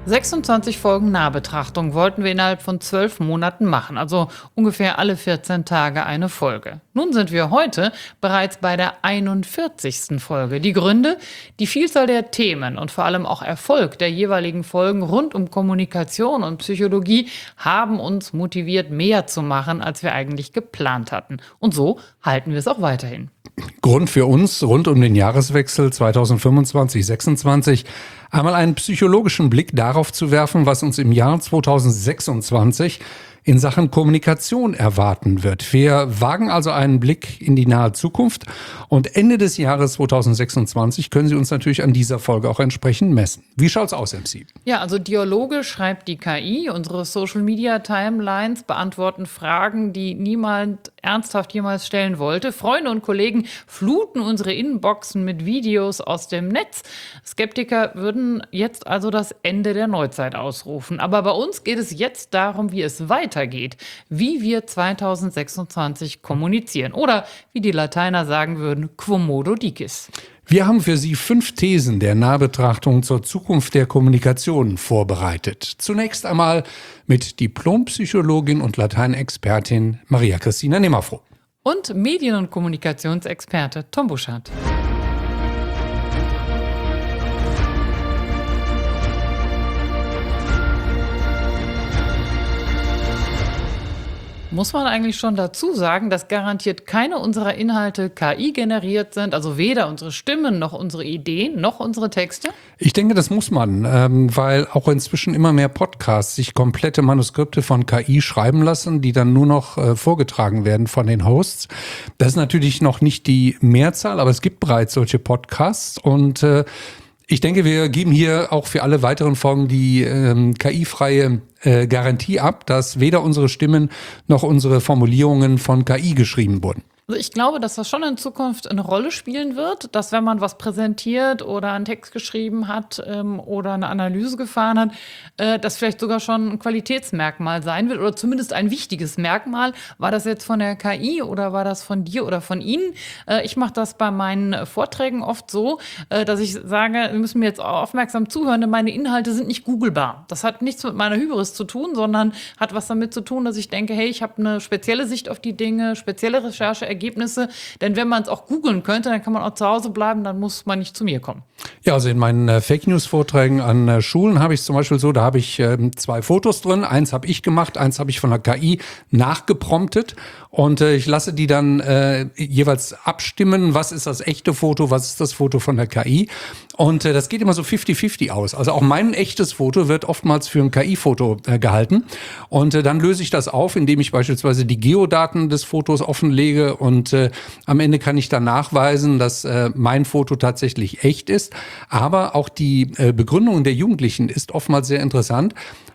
26 Folgen Nahbetrachtung wollten wir innerhalb von 12 Monaten machen, also ungefähr alle 14 Tage eine Folge. Nun sind wir heute bereits bei der 41. Folge. Die Gründe? Die Vielzahl der Themen und vor allem auch Erfolg der jeweiligen Folgen rund um Kommunikation und Psychologie haben uns motiviert, mehr zu machen, als wir eigentlich geplant hatten. Und so halten wir es auch weiterhin. Grund für uns rund um den Jahreswechsel 2025/26 einmal einen psychologischen Blick darauf zu werfen, was uns im Jahr 2026 in Sachen Kommunikation erwarten wird. Wir wagen also einen Blick in die nahe Zukunft und Ende des Jahres 2026 können Sie uns natürlich an dieser Folge auch entsprechend messen. Wie schaut's aus, MC? Ja, also Dialoge schreibt die KI, unsere Social-Media-Timelines beantworten Fragen, die niemand ernsthaft jemals stellen wollte. Freunde und Kollegen fluten unsere Inboxen mit Videos aus dem Netz. Skeptiker würden jetzt also das Ende der Neuzeit ausrufen. Aber bei uns geht es jetzt darum, wie es weitergeht, wie wir 2026 kommunizieren. Oder wie die Lateiner sagen würden, quomodo dicis. Wir haben für Sie 5 Thesen der Nahbetrachtung zur Zukunft der Kommunikation vorbereitet. Zunächst einmal mit Diplompsychologin und Lateinexpertin Maria Christina Nimmerfroh. Und Medien- und Kommunikationsexperte Tom Buschardt. Muss man eigentlich schon dazu sagen, dass garantiert keine unserer Inhalte KI-generiert sind, also weder unsere Stimmen noch unsere Ideen noch unsere Texte? Ich denke, das muss man, weil auch inzwischen immer mehr Podcasts sich komplette Manuskripte von KI schreiben lassen, die dann nur noch vorgetragen werden von den Hosts. Das ist natürlich noch nicht die Mehrzahl, aber es gibt bereits solche Podcasts und ich denke, wir geben hier auch für alle weiteren Folgen die KI-freie Garantie ab, dass weder unsere Stimmen noch unsere Formulierungen von KI geschrieben wurden. Also ich glaube, dass das schon in Zukunft eine Rolle spielen wird, dass wenn man was präsentiert oder einen Text geschrieben hat oder eine Analyse gefahren hat, das vielleicht sogar schon ein Qualitätsmerkmal sein wird oder zumindest ein wichtiges Merkmal. War das jetzt von der KI oder war das von dir oder von Ihnen? Ich mache das bei meinen Vorträgen oft so, dass ich sage, wir müssen mir jetzt aufmerksam zuhören, denn meine Inhalte sind nicht googelbar. Das hat nichts mit meiner Hybris zu tun, sondern hat was damit zu tun, dass ich denke, hey, ich habe eine spezielle Sicht auf die Dinge, spezielle Rechercheergebnisse. Denn wenn man es auch googeln könnte, dann kann man auch zu Hause bleiben, dann muss man nicht zu mir kommen. Ja, also in meinen Fake-News-Vorträgen an Schulen habe ich es zum Beispiel so, da habe ich 2 Fotos drin. Eins habe ich gemacht, eins habe ich von der KI nachgepromptet. Und ich lasse die dann jeweils abstimmen, was ist das echte Foto, was ist das Foto von der KI. Und das geht immer so 50-50 aus. Also auch mein echtes Foto wird oftmals für ein KI-Foto gehalten. Und dann löse ich das auf, indem ich beispielsweise die Geodaten des Fotos offenlege. Und am Ende kann ich dann nachweisen, dass mein Foto tatsächlich echt ist. Aber auch die Begründung der Jugendlichen ist oftmals sehr interessant,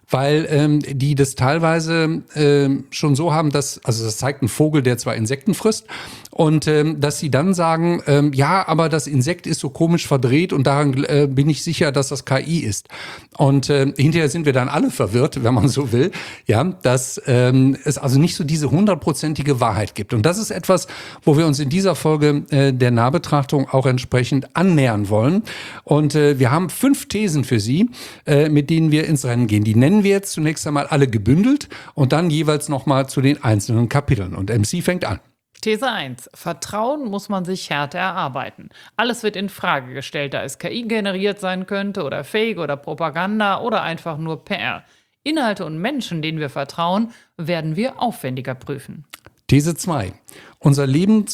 weil die das teilweise schon so haben, dass, also das zeigt ein Vogel, der zwar Insekten frisst, und dass sie dann sagen, ja, aber das Insekt ist so komisch verdreht und daran bin ich sicher, dass das KI ist. Und hinterher sind wir dann alle verwirrt, wenn man so will, ja, dass es also nicht so diese 100%ige Wahrheit gibt. Und das ist etwas, wo wir uns in dieser Folge der Nahbetrachtung auch entsprechend annähern wollen. Und wir haben 5 Thesen für Sie, mit denen wir ins Rennen gehen. Die nennen wir jetzt zunächst einmal alle gebündelt und dann jeweils nochmal zu den einzelnen Kapiteln. Und MC fängt an. These 1. Vertrauen muss man sich härter erarbeiten. Alles wird in Frage gestellt, da es KI generiert sein könnte oder Fake oder Propaganda oder einfach nur PR. Inhalte und Menschen, denen wir vertrauen, werden wir aufwendiger prüfen. These 2. Unser Leben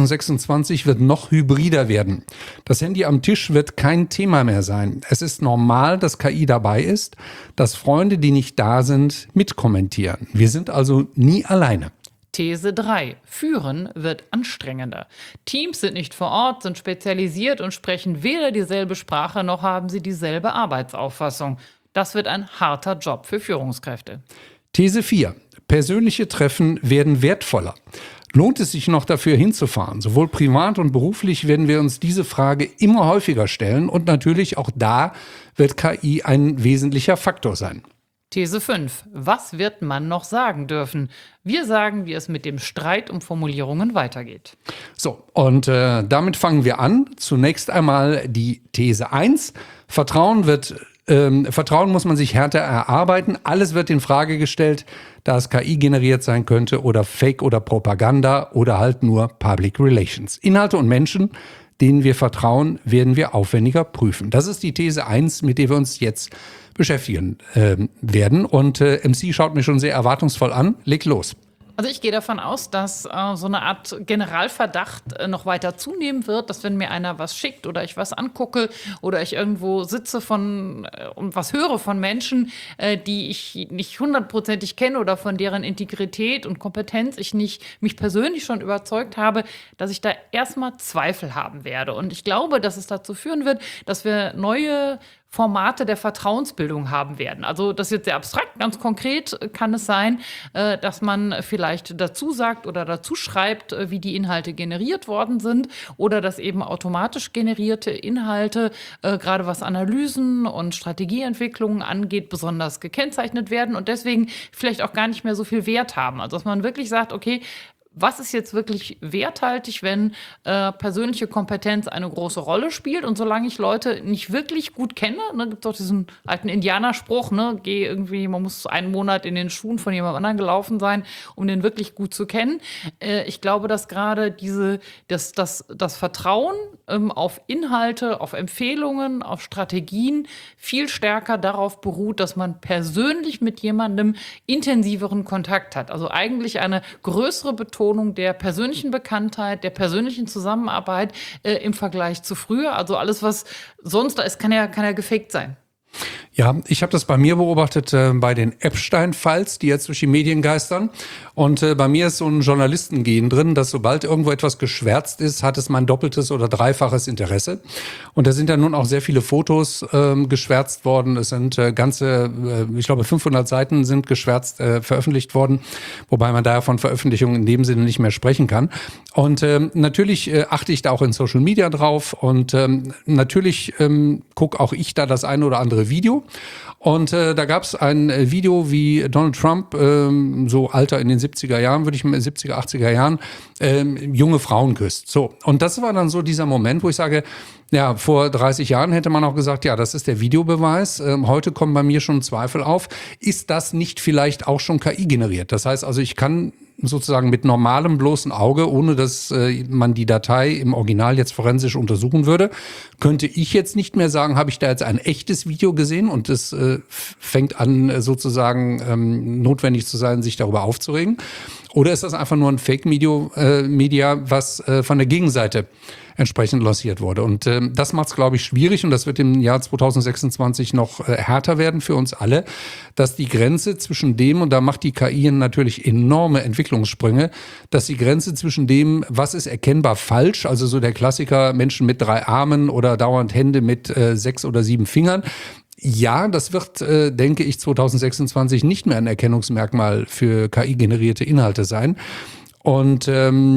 2026 wird noch hybrider werden. Das Handy am Tisch wird kein Thema mehr sein. Es ist normal, dass KI dabei ist, dass Freunde, die nicht da sind, mitkommentieren. Wir sind also nie alleine. These 3. Führen wird anstrengender. Teams sind nicht vor Ort, sind spezialisiert und sprechen weder dieselbe Sprache noch haben sie dieselbe Arbeitsauffassung. Das wird ein harter Job für Führungskräfte. These 4. Persönliche Treffen werden wertvoller. Lohnt es sich noch dafür hinzufahren? Sowohl privat und beruflich werden wir uns diese Frage immer häufiger stellen und natürlich auch da wird KI ein wesentlicher Faktor sein. These 5. Was wird man noch sagen dürfen? Wir sagen, wie es mit dem Streit um Formulierungen weitergeht. So, und damit fangen wir an. Zunächst einmal die These 1. Vertrauen wird Vertrauen muss man sich härter erarbeiten. Alles wird in Frage gestellt, da es KI generiert sein könnte oder Fake oder Propaganda oder halt nur Public Relations. Inhalte und Menschen, denen wir vertrauen, werden wir aufwendiger prüfen. Das ist die These 1, mit der wir uns jetzt beschäftigen werden. Und MC schaut mich schon sehr erwartungsvoll an. Leg los. Also ich gehe davon aus, dass so eine Art Generalverdacht noch weiter zunehmen wird, dass wenn mir einer was schickt oder ich was angucke oder ich irgendwo sitze und was höre von Menschen, die ich nicht hundertprozentig kenne oder von deren Integrität und Kompetenz ich nicht mich persönlich schon überzeugt habe, dass ich da erstmal Zweifel haben werde. Und ich glaube, dass es dazu führen wird, dass wir neue Formate der Vertrauensbildung haben werden. Also das ist jetzt sehr abstrakt, ganz konkret kann es sein, dass man vielleicht dazu sagt oder dazu schreibt, wie die Inhalte generiert worden sind oder dass eben automatisch generierte Inhalte, gerade was Analysen und Strategieentwicklungen angeht, besonders gekennzeichnet werden und deswegen vielleicht auch gar nicht mehr so viel Wert haben. Also dass man wirklich sagt, okay, was ist jetzt wirklich werthaltig, wenn persönliche Kompetenz eine große Rolle spielt? Und solange ich Leute nicht wirklich gut kenne, ne, gibt es doch diesen alten Indianerspruch, ne, man muss einen Monat in den Schuhen von jemand anderem gelaufen sein, um den wirklich gut zu kennen. Ich glaube, dass gerade das Vertrauen auf Inhalte, auf Empfehlungen, auf Strategien viel stärker darauf beruht, dass man persönlich mit jemandem intensiveren Kontakt hat. Also eigentlich eine größere Betonung der persönlichen Bekanntheit, der persönlichen Zusammenarbeit im Vergleich zu früher. Also alles, was sonst da ist, kann ja gefaked sein. Ja, ich habe das bei mir beobachtet bei den Epstein-Files, die jetzt durch die Medien geistern. Und bei mir ist so ein Journalistengehen drin, dass sobald irgendwo etwas geschwärzt ist, hat es mein doppeltes oder dreifaches Interesse. Und da sind ja nun auch sehr viele Fotos geschwärzt worden. Es sind ich glaube 500 Seiten sind geschwärzt veröffentlicht worden, wobei man daher von Veröffentlichungen in dem Sinne nicht mehr sprechen kann. Und natürlich achte ich da auch in Social Media drauf und natürlich gucke auch ich da das eine oder andere Video. Und da gab es ein Video, wie Donald Trump, so Alter in den 70er Jahren, 70er, 80er Jahren, junge Frauen küsst. So. Und das war dann so dieser Moment, wo ich sage, ja, vor 30 Jahren hätte man auch gesagt, ja, das ist der Videobeweis. Heute kommen bei mir schon Zweifel auf. Ist das nicht vielleicht auch schon KI generiert? Das heißt also, ich kann sozusagen mit normalem bloßen Auge, ohne dass man die Datei im Original jetzt forensisch untersuchen würde, könnte ich jetzt nicht mehr sagen, habe ich da jetzt ein echtes Video gesehen und es fängt an sozusagen notwendig zu sein, sich darüber aufzuregen. Oder ist das einfach nur ein Fake-Media, was von der Gegenseite entsprechend lanciert wurde? Und das macht es, glaube ich, schwierig und das wird im Jahr 2026 noch härter werden für uns alle, dass die Grenze zwischen dem, und da macht die KI natürlich enorme Entwicklungssprünge, dass die Grenze zwischen dem, was ist erkennbar falsch, also so der Klassiker Menschen mit 3 Armen oder dauernd Hände mit 6 oder 7 Fingern, ja, das wird, denke ich, 2026 nicht mehr ein Erkennungsmerkmal für KI-generierte Inhalte sein. Und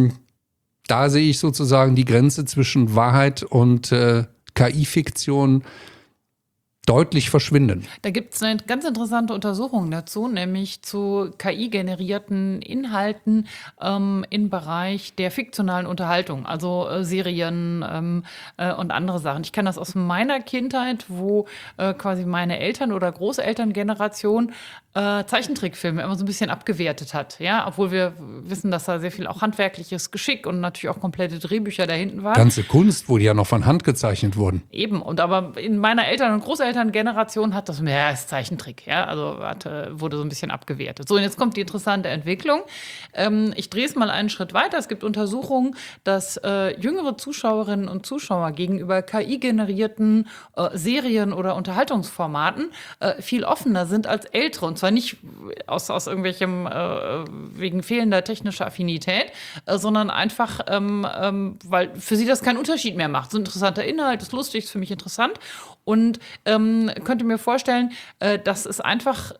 da sehe ich sozusagen die Grenze zwischen Wahrheit und KI-Fiktion deutlich verschwinden. Da gibt es eine ganz interessante Untersuchung dazu, nämlich zu KI-generierten Inhalten im Bereich der fiktionalen Unterhaltung, also Serien und andere Sachen. Ich kenne das aus meiner Kindheit, wo quasi meine Eltern- oder Großelterngeneration Zeichentrickfilme immer so ein bisschen abgewertet hat, ja, obwohl wir wissen, dass da sehr viel auch handwerkliches Geschick und natürlich auch komplette Drehbücher da hinten waren. Ganze Kunst, wo die ja noch von Hand gezeichnet wurden. Eben, und aber in meiner Eltern- und Großelterngeneration hat das, ja, ist Zeichentrick, ja, also wurde so ein bisschen abgewertet. So, und jetzt kommt die interessante Entwicklung. Ich drehe es mal einen Schritt weiter. Es gibt Untersuchungen, dass jüngere Zuschauerinnen und Zuschauer gegenüber KI-generierten Serien oder Unterhaltungsformaten viel offener sind als ältere. Und zwar nicht aus irgendwelchem, wegen fehlender technischer Affinität, sondern einfach, weil für sie das keinen Unterschied mehr macht. So ein interessanter Inhalt, ist lustig, ist für mich interessant. Und könnte mir vorstellen, dass es einfach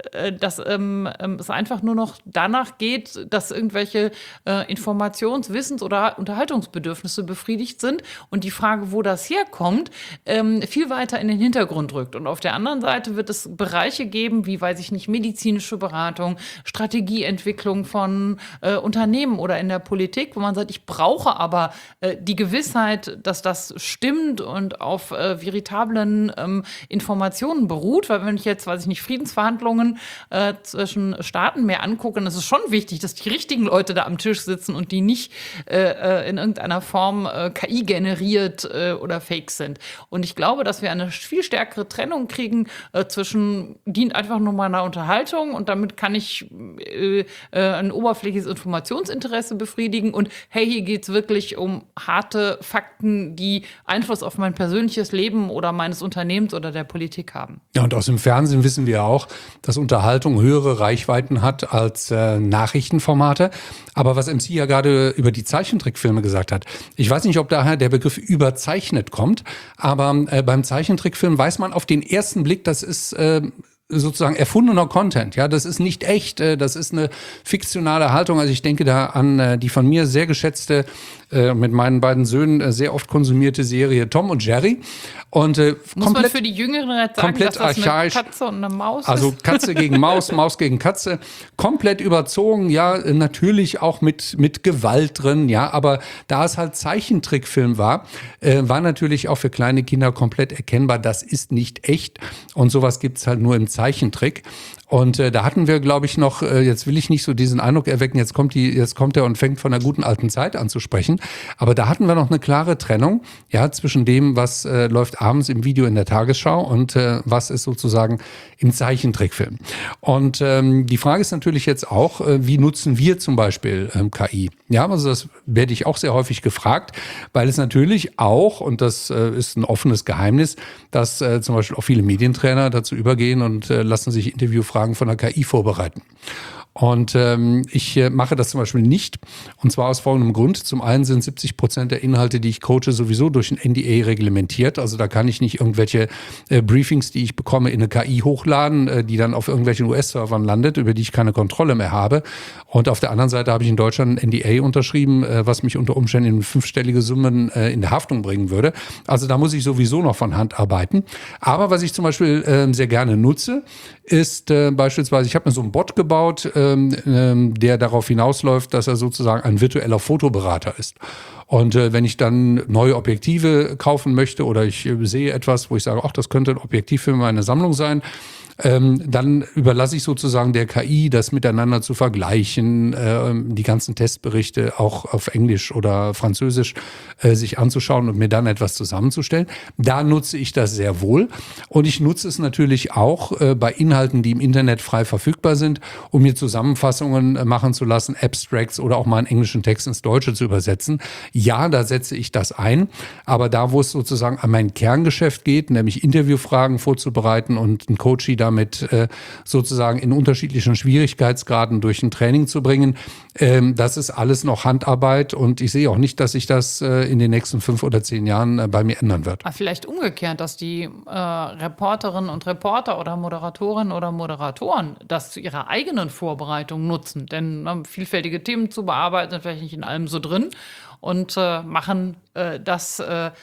nur noch danach geht, dass irgendwelche Informations-, Wissens- oder Unterhaltungsbedürfnisse befriedigt sind und die Frage, wo das herkommt, viel weiter in den Hintergrund rückt. Und auf der anderen Seite wird es Bereiche geben, wie, weiß ich nicht, medizinische Beratung, Strategieentwicklung von Unternehmen oder in der Politik, wo man sagt, ich brauche aber die Gewissheit, dass das stimmt und auf veritablen Informationen beruht, weil wenn ich jetzt, weiß ich nicht, Friedensverhandlungen zwischen Staaten mehr angucke, dann ist es schon wichtig, dass die richtigen Leute da am Tisch sitzen und die nicht in irgendeiner Form KI generiert oder fake sind. Und ich glaube, dass wir eine viel stärkere Trennung kriegen zwischen, dient einfach nur meiner Unterhaltung und damit kann ich ein oberflächliches Informationsinteresse befriedigen und hey, hier geht es wirklich um harte Fakten, die Einfluss auf mein persönliches Leben oder meines Unternehmens oder der Politik haben. Ja, und aus dem Fernsehen wissen wir auch, dass Unterhaltung höhere Reichweiten hat als Nachrichtenformate. Aber was MC ja gerade über die Zeichentrickfilme gesagt hat, ich weiß nicht, ob daher der Begriff überzeichnet kommt, aber beim Zeichentrickfilm weiß man auf den ersten Blick, das ist sozusagen erfundener Content. Ja, das ist nicht echt, das ist eine fiktionale Haltung. Also ich denke da an die von mir sehr geschätzte, mit meinen beiden Söhnen sehr oft konsumierte Serie Tom und Jerry. Und muss man für die Jüngeren jetzt sagen, komplett dass das archaisch, eine Katze und eine Maus ist? Also Katze gegen Maus, Maus gegen Katze, komplett überzogen, ja, natürlich auch mit Gewalt drin, ja, aber da es halt Zeichentrickfilm war natürlich auch für kleine Kinder komplett erkennbar, das ist nicht echt und sowas gibt's halt nur im Zeichentrick. Und da hatten wir, glaube ich, noch, jetzt will ich nicht so diesen Eindruck erwecken, jetzt kommt er und fängt von der guten alten Zeit an zu sprechen. Aber da hatten wir noch eine klare Trennung, ja, zwischen dem, was läuft abends im Video in der Tagesschau und was ist sozusagen im Zeichentrickfilm. Und die Frage ist natürlich jetzt auch, wie nutzen wir zum Beispiel KI? Ja, also das werde ich auch sehr häufig gefragt, weil es natürlich auch, und das ist ein offenes Geheimnis, dass zum Beispiel auch viele Medientrainer dazu übergehen und lassen sich Interviewfragen von der KI vorbereiten. Und ich mache das zum Beispiel nicht. Und zwar aus folgendem Grund. Zum einen sind 70% der Inhalte, die ich coache, sowieso durch ein NDA reglementiert. Also da kann ich nicht irgendwelche Briefings, die ich bekomme, in eine KI hochladen, die dann auf irgendwelchen US-Servern landet, über die ich keine Kontrolle mehr habe. Und auf der anderen Seite habe ich in Deutschland ein NDA unterschrieben, was mich unter Umständen in 5-stellige Summen in der Haftung bringen würde. Also da muss ich sowieso noch von Hand arbeiten. Aber was ich zum Beispiel sehr gerne nutze, ist beispielsweise, ich habe mir so einen Bot gebaut, der darauf hinausläuft, dass er sozusagen ein virtueller Fotoberater ist. Und wenn ich dann neue Objektive kaufen möchte oder ich sehe etwas, wo ich sage, ach, das könnte ein Objektiv für meine Sammlung sein, dann überlasse ich sozusagen der KI, das miteinander zu vergleichen, die ganzen Testberichte auch auf Englisch oder Französisch sich anzuschauen und mir dann etwas zusammenzustellen. Da nutze ich das sehr wohl. Und ich nutze es natürlich auch bei Inhalten, die im Internet frei verfügbar sind, um mir Zusammenfassungen machen zu lassen, Abstracts oder auch mal einen englischen Text ins Deutsche zu übersetzen. Ja, da setze ich das ein. Aber da, wo es sozusagen an mein Kerngeschäft geht, nämlich Interviewfragen vorzubereiten und ein Coachie damit sozusagen in unterschiedlichen Schwierigkeitsgraden durch ein Training zu bringen, das ist alles noch Handarbeit und ich sehe auch nicht, dass sich das in den nächsten 5 oder 10 Jahren bei mir ändern wird. Vielleicht umgekehrt, dass die Reporterinnen und Reporter oder Moderatorinnen oder Moderatoren das zu ihrer eigenen Vorbereitung nutzen, denn vielfältige Themen zu bearbeiten, sind vielleicht nicht in allem so drin und machen das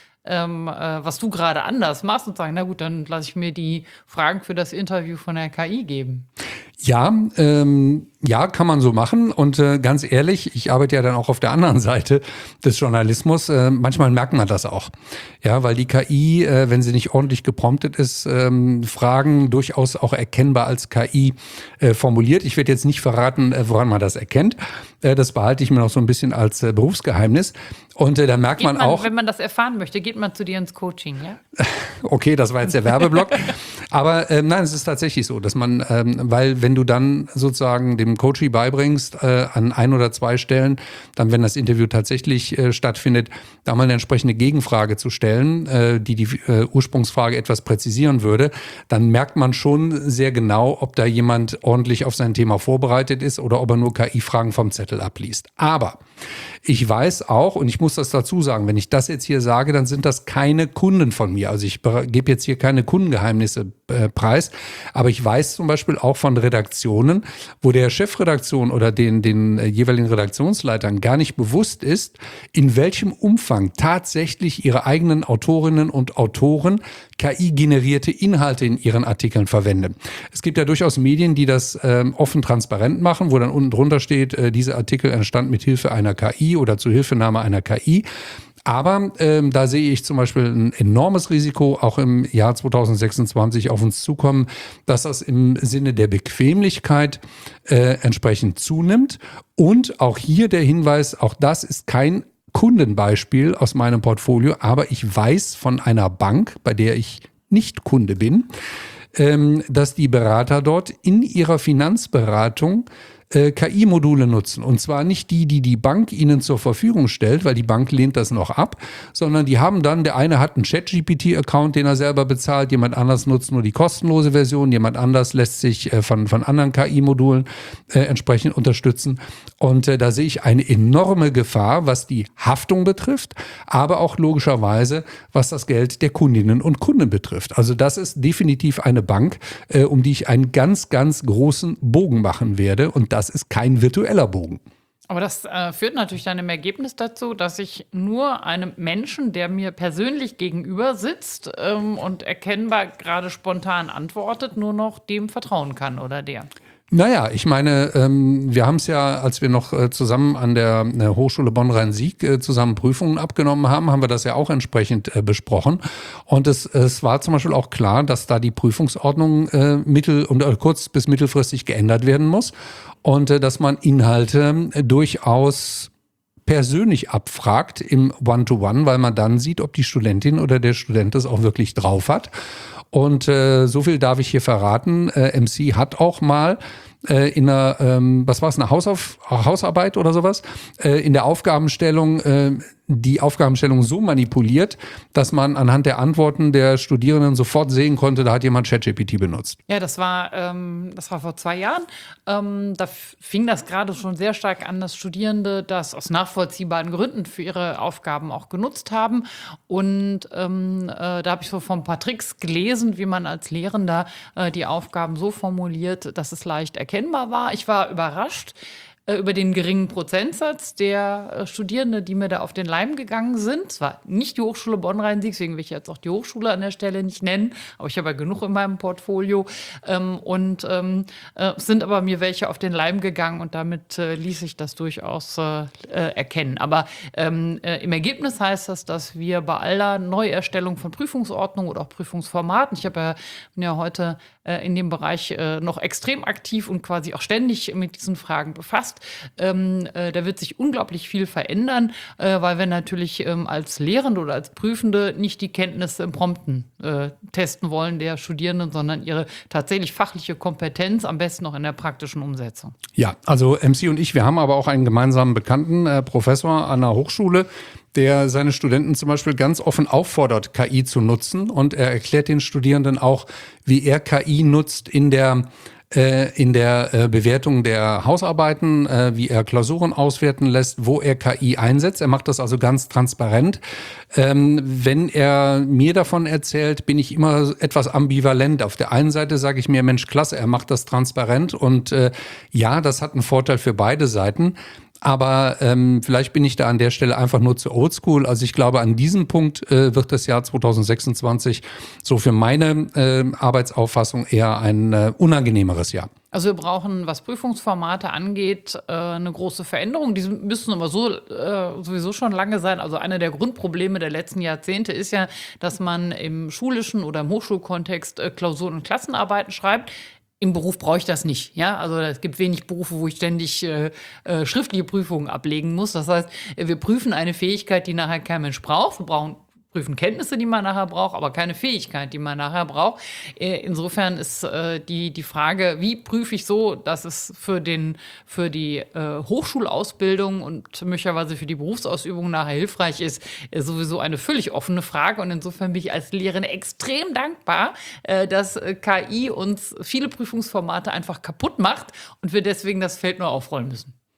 was du gerade anders machst und sagen, na gut, dann lasse ich mir die Fragen für das Interview von der KI geben. Ja, ja, kann man so machen. Und ganz ehrlich, ich arbeite ja dann auch auf der anderen Seite des Journalismus. Manchmal merkt man das auch. Ja, weil die KI, wenn sie nicht ordentlich gepromptet ist, Fragen durchaus auch erkennbar als KI formuliert. Ich werde jetzt nicht verraten, woran man das erkennt. Das behalte ich mir noch so ein bisschen als Berufsgeheimnis. Und da merkt man auch. Wenn man das erfahren möchte, geht man zu dir ins Coaching, ja? Okay, das war jetzt der Werbeblock. Aber nein, es ist tatsächlich so, dass man, weil wenn du dann sozusagen dem Coachee beibringst, an 1 oder 2 Stellen, dann, wenn das Interview tatsächlich stattfindet, da mal eine entsprechende Gegenfrage zu stellen, die Ursprungsfrage etwas präzisieren würde, dann merkt man schon sehr genau, ob da jemand ordentlich auf sein Thema vorbereitet ist oder ob er nur KI-Fragen vom Zettel abliest. Aber Ich weiß auch, und ich muss das dazu sagen, wenn ich das jetzt hier sage, dann sind das keine Kunden von mir. Also ich gebe jetzt hier keine Kundengeheimnisse preis, aber ich weiß zum Beispiel auch von Redaktionen, wo der Chefredaktion oder den jeweiligen Redaktionsleitern gar nicht bewusst ist, in welchem Umfang tatsächlich ihre eigenen Autorinnen und Autoren KI-generierte Inhalte in ihren Artikeln verwenden. Es gibt ja durchaus Medien, die das offen transparent machen, wo dann unten drunter steht, dieser Artikel entstand mit Hilfe einer KI oder zur Hilfenahme einer KI. Aber da sehe ich zum Beispiel ein enormes Risiko, auch im Jahr 2026 auf uns zukommen, dass das im Sinne der Bequemlichkeit entsprechend zunimmt. Und auch hier der Hinweis, auch das ist kein Kundenbeispiel aus meinem Portfolio, aber ich weiß von einer Bank, bei der ich nicht Kunde bin, dass die Berater dort in ihrer Finanzberatung KI-Module nutzen. Und zwar nicht die Bank ihnen zur Verfügung stellt, weil die Bank lehnt das noch ab, sondern die haben dann, der eine hat einen ChatGPT-Account, den er selber bezahlt, jemand anders nutzt nur die kostenlose Version, jemand anders lässt sich von anderen KI-Modulen entsprechend unterstützen. Und da sehe ich eine enorme Gefahr, was die Haftung betrifft, aber auch logischerweise, was das Geld der Kundinnen und Kunden betrifft. Also das ist definitiv eine Bank, um die ich einen ganz, ganz großen Bogen machen werde. Und das ist kein virtueller Bogen. Aber das führt natürlich dann im Ergebnis dazu, dass ich nur einem Menschen, der mir persönlich gegenüber sitzt und erkennbar gerade spontan antwortet, nur noch dem vertrauen kann oder der. Naja, ich meine, wir haben es ja, als wir noch zusammen an der Hochschule Bonn-Rhein-Sieg zusammen Prüfungen abgenommen haben wir das ja auch entsprechend besprochen. Und es war zum Beispiel auch klar, dass da die Prüfungsordnung kurz- bis mittelfristig geändert werden muss und dass man Inhalte durchaus persönlich abfragt im One-to-One, weil man dann sieht, ob die Studentin oder der Student das auch wirklich drauf hat. Und so viel darf ich hier verraten. MC hat auch mal in einer, eine Hausarbeit oder sowas, in der Aufgabenstellung die Aufgabenstellung so manipuliert, dass man anhand der Antworten der Studierenden sofort sehen konnte, da hat jemand ChatGPT benutzt. Ja, das war vor 2 Jahren. Da fing das gerade schon sehr stark an, dass Studierende das aus nachvollziehbaren Gründen für ihre Aufgaben auch genutzt haben. Und da habe ich so von ein paar Tricks gelesen, wie man als Lehrender die Aufgaben so formuliert, dass es leicht erkennbar war. Ich war überrascht über den geringen Prozentsatz der Studierende, die mir da auf den Leim gegangen sind. Es war nicht die Hochschule Bonn-Rhein-Sieg, deswegen will ich jetzt auch die Hochschule an der Stelle nicht nennen, aber ich habe ja genug in meinem Portfolio. Sind aber mir welche auf den Leim gegangen und damit ließ sich das durchaus erkennen. Aber im Ergebnis heißt das, dass wir bei aller Neuerstellung von Prüfungsordnungen oder auch Prüfungsformaten, bin ja heute in dem Bereich noch extrem aktiv und quasi auch ständig mit diesen Fragen befasst. Da wird sich unglaublich viel verändern, weil wir natürlich als Lehrende oder als Prüfende nicht die Kenntnisse im Prompten testen wollen der Studierenden, sondern ihre tatsächlich fachliche Kompetenz, am besten noch in der praktischen Umsetzung. Ja, also MC und ich, wir haben aber auch einen gemeinsamen Bekannten, Professor an der Hochschule, der seine Studenten zum Beispiel ganz offen auffordert, KI zu nutzen. Und er erklärt den Studierenden auch, wie er KI nutzt in der Bewertung der Hausarbeiten, wie er Klausuren auswerten lässt, wo er KI einsetzt. Er macht das also ganz transparent. Wenn er mir davon erzählt, bin ich immer etwas ambivalent. Auf der einen Seite sage ich mir, Mensch, klasse, er macht das transparent und ja, das hat einen Vorteil für beide Seiten. Aber vielleicht bin ich da an der Stelle einfach nur zu oldschool. Also ich glaube, an diesem Punkt wird das Jahr 2026 so für meine Arbeitsauffassung eher ein unangenehmeres Jahr. Also wir brauchen, was Prüfungsformate angeht, eine große Veränderung. Die müssen aber sowieso schon lange sein. Also einer der Grundprobleme der letzten Jahrzehnte ist ja, dass man im schulischen oder im Hochschulkontext Klausuren und Klassenarbeiten schreibt. Im Beruf brauche ich das nicht. Ja? Also es gibt wenig Berufe, wo ich ständig schriftliche Prüfungen ablegen muss. Das heißt, wir prüfen eine Fähigkeit, die nachher kein Mensch braucht. Wir prüfen Kenntnisse, die man nachher braucht, aber keine Fähigkeit, die man nachher braucht. Insofern ist die Frage, wie prüfe ich so, dass es für die Hochschulausbildung und möglicherweise für die Berufsausübung nachher hilfreich ist, sowieso eine völlig offene Frage. Und insofern bin ich als Lehrerin extrem dankbar, dass KI uns viele Prüfungsformate einfach kaputt macht und wir deswegen das Feld nur aufrollen müssen.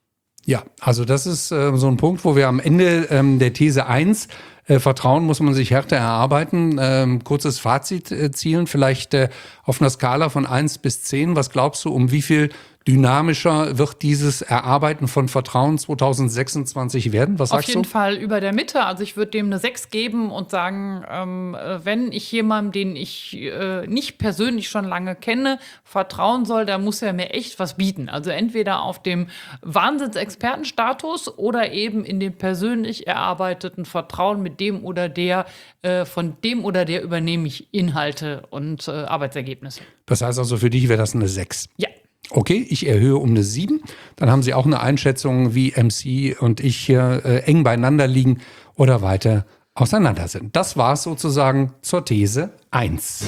Ja, also das ist so ein Punkt, wo wir am Ende der These 1 Vertrauen muss man sich härter erarbeiten. Kurzes Fazit zielen, vielleicht auf einer Skala von 1 bis 10. Was glaubst du, um wie viel dynamischer wird dieses Erarbeiten von Vertrauen 2026 werden? Was sagst du? Auf jeden Fall über der Mitte. Also ich würde dem eine 6 geben und sagen, wenn ich jemandem, den ich nicht persönlich schon lange kenne, vertrauen soll, dann muss er mir echt was bieten. Also entweder auf dem Wahnsinnsexpertenstatus oder eben in dem persönlich erarbeiteten Vertrauen mit dem oder der, von dem oder der übernehme ich Inhalte und Arbeitsergebnisse. Das heißt also, für dich wäre das eine 6. Ja. Okay, ich erhöhe um eine 7. Dann haben Sie auch eine Einschätzung, wie MC und ich hier eng beieinander liegen oder weiter auseinander sind. Das war es sozusagen zur These 1.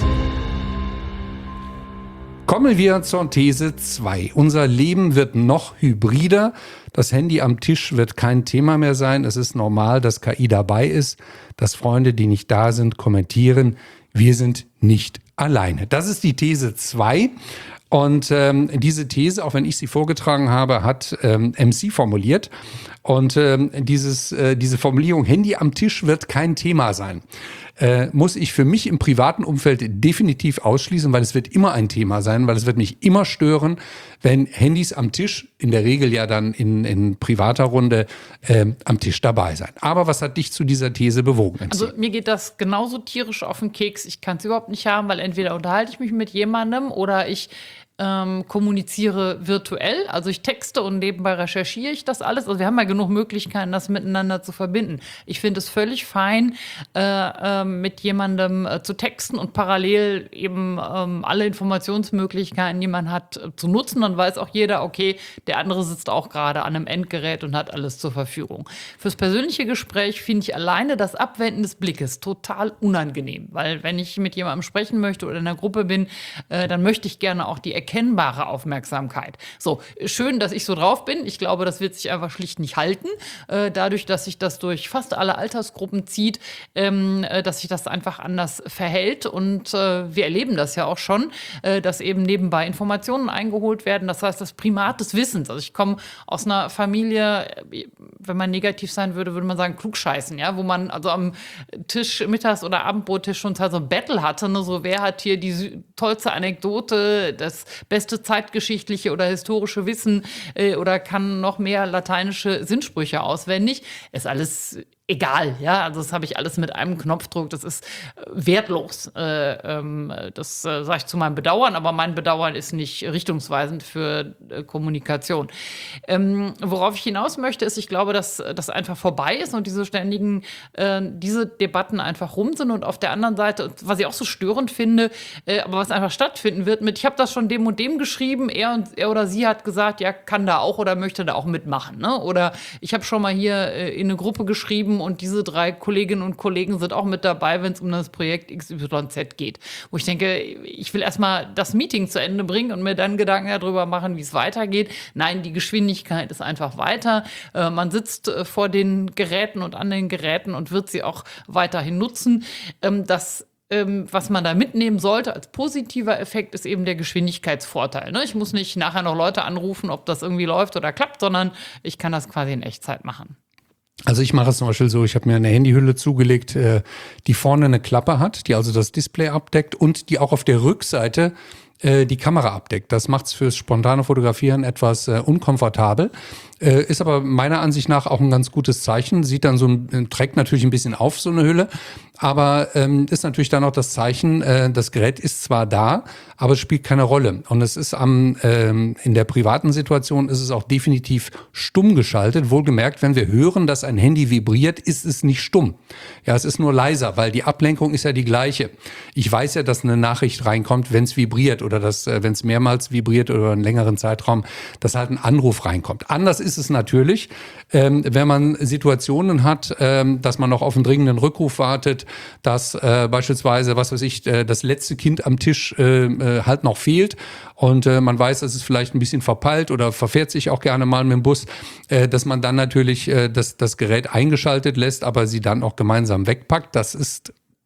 Kommen wir zur These 2. Unser Leben wird noch hybrider. Das Handy am Tisch wird kein Thema mehr sein. Es ist normal, dass KI dabei ist, dass Freunde, die nicht da sind, kommentieren. Wir sind nicht alleine. Das ist die These 2. Und diese These, auch wenn ich sie vorgetragen habe, hat MC formuliert. Und diese Formulierung, Handy am Tisch wird kein Thema sein, muss ich für mich im privaten Umfeld definitiv ausschließen, weil es wird immer ein Thema sein, weil es wird mich immer stören, wenn Handys am Tisch, in der Regel ja dann in privater Runde, am Tisch dabei sein. Aber was hat dich zu dieser These bewogen, MC? Also mir geht das genauso tierisch auf den Keks. Ich kann es überhaupt nicht haben, weil entweder unterhalte ich mich mit jemandem oder ich kommuniziere virtuell, also ich texte und nebenbei recherchiere ich das alles. Also wir haben ja genug Möglichkeiten, das miteinander zu verbinden. Ich finde es völlig fein, mit jemandem zu texten und parallel eben alle Informationsmöglichkeiten, die man hat, zu nutzen. Dann weiß auch jeder, okay, der andere sitzt auch gerade an einem Endgerät und hat alles zur Verfügung. Fürs persönliche Gespräch finde ich alleine das Abwenden des Blickes total unangenehm, weil wenn ich mit jemandem sprechen möchte oder in einer Gruppe bin, dann möchte ich gerne auch die erkennbare Aufmerksamkeit. So, schön, dass ich so drauf bin. Ich glaube, das wird sich einfach schlicht nicht halten. Dadurch, dass sich das durch fast alle Altersgruppen zieht, dass sich das einfach anders verhält. Und wir erleben das ja auch schon, dass eben nebenbei Informationen eingeholt werden. Das heißt, das Primat des Wissens. Also ich komme aus einer Familie, wenn man negativ sein würde, würde man sagen, klugscheißen, ja, wo man also am Tisch, Mittags- oder Abendbrottisch schon so ein Battle hatte, ne? So, wer hat hier die tollste Anekdote, das beste zeitgeschichtliche oder historische Wissen oder kann noch mehr lateinische Sinnsprüche auswendig. Ist alles egal, ja, also das habe ich alles mit einem Knopfdruck, das ist wertlos. Das sage ich zu meinem Bedauern, aber mein Bedauern ist nicht richtungsweisend für Kommunikation. Worauf ich hinaus möchte, ist, ich glaube, dass das einfach vorbei ist und diese ständigen, diese Debatten einfach rum sind und auf der anderen Seite, was ich auch so störend finde, aber was einfach stattfinden wird mit, ich habe das schon dem und dem geschrieben, er oder sie hat gesagt, ja, kann da auch oder möchte da auch mitmachen, ne? Oder ich habe schon mal hier in eine Gruppe geschrieben und diese 3 Kolleginnen und Kollegen sind auch mit dabei, wenn es um das Projekt XYZ geht. Wo ich denke, ich will erstmal das Meeting zu Ende bringen und mir dann Gedanken darüber machen, wie es weitergeht. Nein, die Geschwindigkeit ist einfach weiter. Man sitzt vor den Geräten und an den Geräten und wird sie auch weiterhin nutzen. Was man da mitnehmen sollte als positiver Effekt, ist eben der Geschwindigkeitsvorteil. Ne? Ich muss nicht nachher noch Leute anrufen, ob das irgendwie läuft oder klappt, sondern ich kann das quasi in Echtzeit machen. Also ich mache es zum Beispiel so, ich habe mir eine Handyhülle zugelegt, die vorne eine Klappe hat, die also das Display abdeckt und die auch auf der Rückseite die Kamera abdeckt. Das macht es fürs spontane Fotografieren etwas unkomfortabel. Ist aber meiner Ansicht nach auch ein ganz gutes Zeichen. Sieht dann trägt natürlich ein bisschen auf, so eine Hülle. Aber ist natürlich dann auch das Zeichen, das Gerät ist zwar da, aber es spielt keine Rolle. Und es ist in der privaten Situation ist es auch definitiv stumm geschaltet. Wohlgemerkt, wenn wir hören, dass ein Handy vibriert, ist es nicht stumm. Ja, es ist nur leiser, weil die Ablenkung ist ja die gleiche. Ich weiß ja, dass eine Nachricht reinkommt, wenn es vibriert oder dass, wenn es mehrmals vibriert oder einen längeren Zeitraum, dass halt ein Anruf reinkommt. Anders ist es natürlich, wenn man Situationen hat, dass man noch auf einen dringenden Rückruf wartet, dass beispielsweise, was weiß ich, das letzte Kind am Tisch halt noch fehlt und man weiß, dass es vielleicht ein bisschen verpeilt oder verfährt sich auch gerne mal mit dem Bus, dass man dann natürlich das Gerät eingeschaltet lässt, aber sie dann auch gemeinsam wegpackt. Das ist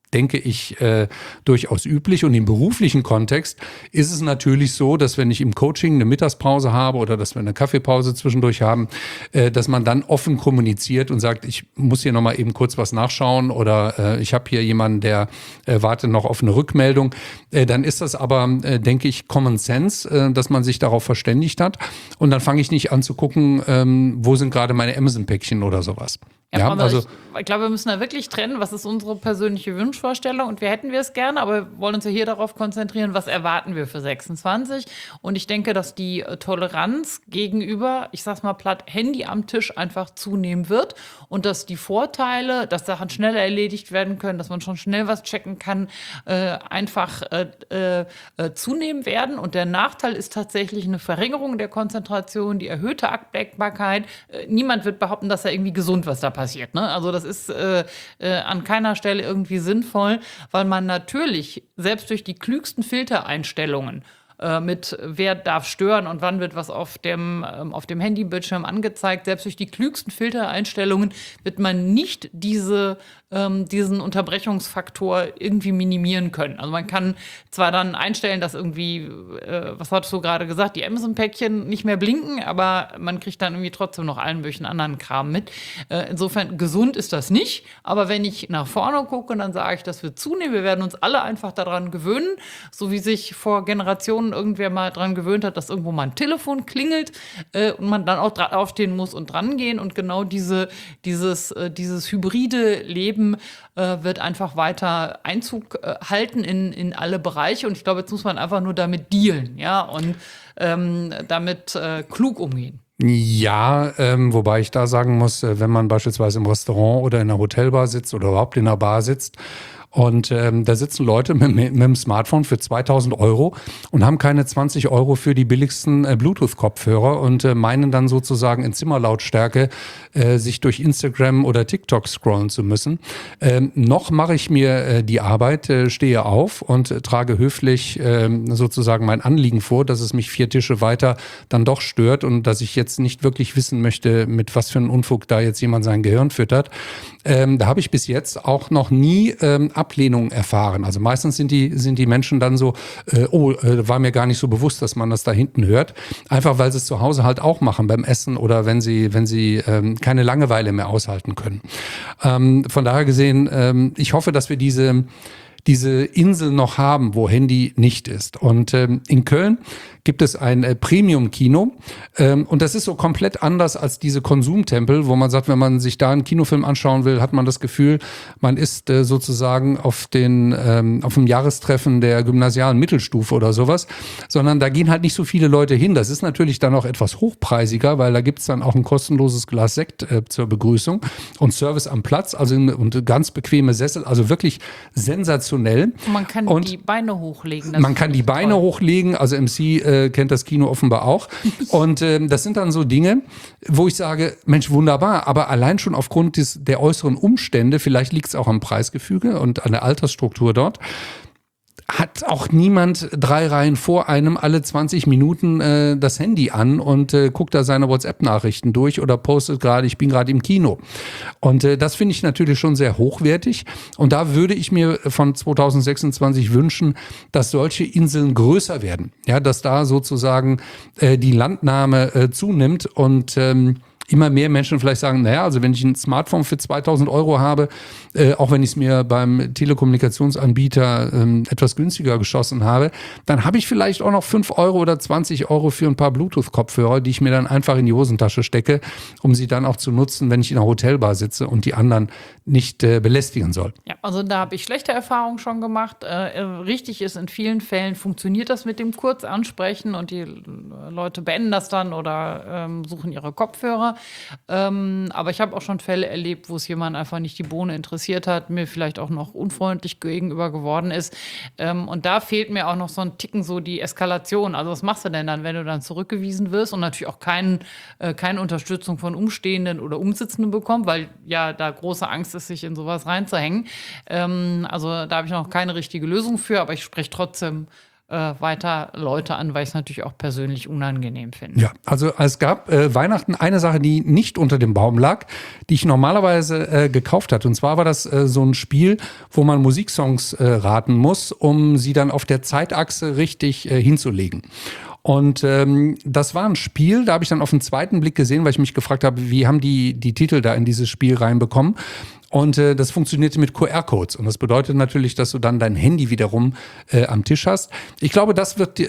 denke ich, durchaus üblich. Und im beruflichen Kontext ist es natürlich so, dass wenn ich im Coaching eine Mittagspause habe oder dass wir eine Kaffeepause zwischendurch haben, dass man dann offen kommuniziert und sagt, ich muss hier nochmal eben kurz was nachschauen oder ich habe hier jemanden, der wartet noch auf eine Rückmeldung. Dann ist das aber, denke ich, Common Sense, dass man sich darauf verständigt hat. Und dann fange ich nicht an zu gucken, wo sind gerade meine Amazon-Päckchen oder sowas. Ja, also ich glaube, wir müssen da wirklich trennen, was ist unsere persönliche Wunschvorstellung und wie hätten wir es gerne, aber wir wollen uns ja hier darauf konzentrieren, was erwarten wir für 26. Und ich denke, dass die Toleranz gegenüber, ich sag's mal platt, Handy am Tisch einfach zunehmen wird und dass die Vorteile, dass Sachen schneller erledigt werden können, dass man schon schnell was checken kann, einfach zunehmen werden. Und der Nachteil ist tatsächlich eine Verringerung der Konzentration, die erhöhte Abdeckbarkeit. Niemand wird behaupten, dass da irgendwie gesund was da passiert. Ne? Also das ist an keiner Stelle irgendwie sinnvoll, weil man natürlich selbst durch die klügsten Filtereinstellungen mit wer darf stören und wann wird was auf dem Handybildschirm angezeigt. Selbst durch die klügsten Filtereinstellungen wird man nicht diesen Unterbrechungsfaktor irgendwie minimieren können. Also man kann zwar dann einstellen, dass irgendwie, was hattest du gerade gesagt, die Amazon-Päckchen nicht mehr blinken, aber man kriegt dann irgendwie trotzdem noch allen möglichen anderen Kram mit. Insofern gesund ist das nicht, aber wenn ich nach vorne gucke, dann sage ich, das wird zunehmen. Wir werden uns alle einfach daran gewöhnen, so wie sich vor Generationen irgendwer mal daran gewöhnt hat, dass irgendwo mal ein Telefon klingelt und man dann auch aufstehen muss und dran gehen. Und genau dieses hybride Leben wird einfach weiter Einzug halten in alle Bereiche. Und ich glaube, jetzt muss man einfach nur damit dealen, ja, und damit klug umgehen. Ja, wobei ich da sagen muss, wenn man beispielsweise im Restaurant oder in einer Hotelbar sitzt oder überhaupt in einer Bar sitzt, und da sitzen Leute mit dem Smartphone für 2.000 € und haben keine 20 € für die billigsten Bluetooth-Kopfhörer und meinen dann sozusagen in Zimmerlautstärke sich durch Instagram oder TikTok scrollen zu müssen. Noch mache ich mir die Arbeit, stehe auf und trage höflich sozusagen mein Anliegen vor, dass es mich 4 Tische weiter dann doch stört und dass ich jetzt nicht wirklich wissen möchte, mit was für einem Unfug da jetzt jemand sein Gehirn füttert. Da habe ich bis jetzt auch noch nie Ablehnung erfahren. Also meistens sind die Menschen dann so, war mir gar nicht so bewusst, dass man das da hinten hört. Einfach weil sie es zu Hause halt auch machen beim Essen oder wenn sie keine Langeweile mehr aushalten können. Von daher gesehen, ich hoffe, dass wir diese Insel noch haben, wo Handy nicht ist. Und in Köln gibt es ein Premium-Kino und das ist so komplett anders als diese Konsumtempel, wo man sagt, wenn man sich da einen Kinofilm anschauen will, hat man das Gefühl, man ist sozusagen auf dem Jahrestreffen der gymnasialen Mittelstufe oder sowas, sondern da gehen halt nicht so viele Leute hin. Das ist natürlich dann auch etwas hochpreisiger, weil da gibt's dann auch ein kostenloses Glas Sekt zur Begrüßung und Service am Platz, also und ganz bequeme Sessel, also wirklich sensationell. Man kann die Beine hochlegen. Man kann die Beine hochlegen, also MC kennt das Kino offenbar auch. Und das sind dann so Dinge, wo ich sage, Mensch, wunderbar, aber allein schon aufgrund der äußeren Umstände, vielleicht liegt es auch am Preisgefüge und an der Altersstruktur dort, hat auch niemand 3 Reihen vor einem alle 20 Minuten das Handy an und guckt da seine WhatsApp-Nachrichten durch oder postet gerade, ich bin gerade im Kino. Und das finde ich natürlich schon sehr hochwertig. Und da würde ich mir von 2026 wünschen, dass solche Inseln größer werden. Ja, dass da sozusagen die Landnahme zunimmt und immer mehr Menschen vielleicht sagen, naja, also wenn ich ein Smartphone für 2.000 € habe, auch wenn ich es mir beim Telekommunikationsanbieter etwas günstiger geschossen habe, dann habe ich vielleicht auch noch 5 € oder 20 € für ein paar Bluetooth-Kopfhörer, die ich mir dann einfach in die Hosentasche stecke, um sie dann auch zu nutzen, wenn ich in einer Hotelbar sitze und die anderen nicht belästigen soll. Ja, also da habe ich schlechte Erfahrungen schon gemacht. Richtig ist, in vielen Fällen funktioniert das mit dem Kurzansprechen und die Leute beenden das dann oder suchen ihre Kopfhörer. Aber ich habe auch schon Fälle erlebt, wo es jemand einfach nicht die Bohne interessiert hat, mir vielleicht auch noch unfreundlich gegenüber geworden ist. Und da fehlt mir auch noch so ein Ticken so die Eskalation. Also was machst du denn dann, wenn du dann zurückgewiesen wirst und natürlich auch keine Unterstützung von Umstehenden oder Umsitzenden bekommst, weil ja da große Angst ist, sich in sowas reinzuhängen. Also da habe ich noch keine richtige Lösung für, aber ich spreche trotzdem weiter Leute an, weil ich es natürlich auch persönlich unangenehm finde. Ja, also es gab Weihnachten eine Sache, die nicht unter dem Baum lag, die ich normalerweise gekauft hatte. Und zwar war das so ein Spiel, wo man Musiksongs raten muss, um sie dann auf der Zeitachse richtig hinzulegen. Und das war ein Spiel, da habe ich dann auf den zweiten Blick gesehen, weil ich mich gefragt habe, wie haben die Titel da in dieses Spiel reinbekommen. Und das funktionierte mit QR-Codes. Und das bedeutet natürlich, dass du dann dein Handy wiederum am Tisch hast. Ich glaube, das wird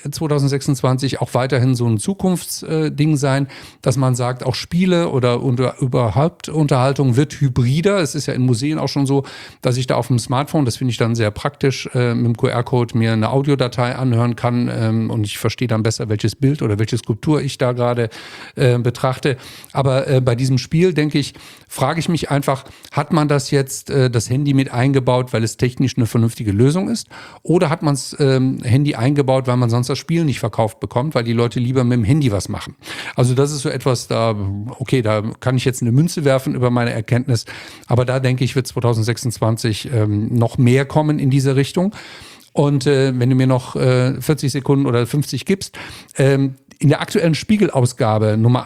2026 auch weiterhin so ein Zukunftsding sein, dass man sagt, auch Spiele oder überhaupt Unterhaltung wird hybrider. Es ist ja in Museen auch schon so, dass ich da auf dem Smartphone, das finde ich dann sehr praktisch, mit dem QR-Code mir eine Audiodatei anhören kann und ich verstehe dann besser, welches Bild oder welche Skulptur ich da gerade betrachte. Aber bei diesem Spiel, denke ich, frage ich mich einfach, hat man das jetzt, das Handy mit eingebaut, weil es technisch eine vernünftige Lösung ist? Oder hat man das Handy eingebaut, weil man sonst das Spiel nicht verkauft bekommt, weil die Leute lieber mit dem Handy was machen? Also das ist so etwas, da kann ich jetzt eine Münze werfen über meine Erkenntnis. Aber da denke ich, wird 2026 noch mehr kommen in diese Richtung. Und wenn du mir noch 40 Sekunden oder 50 gibst, in der aktuellen Spiegel-Ausgabe Nummer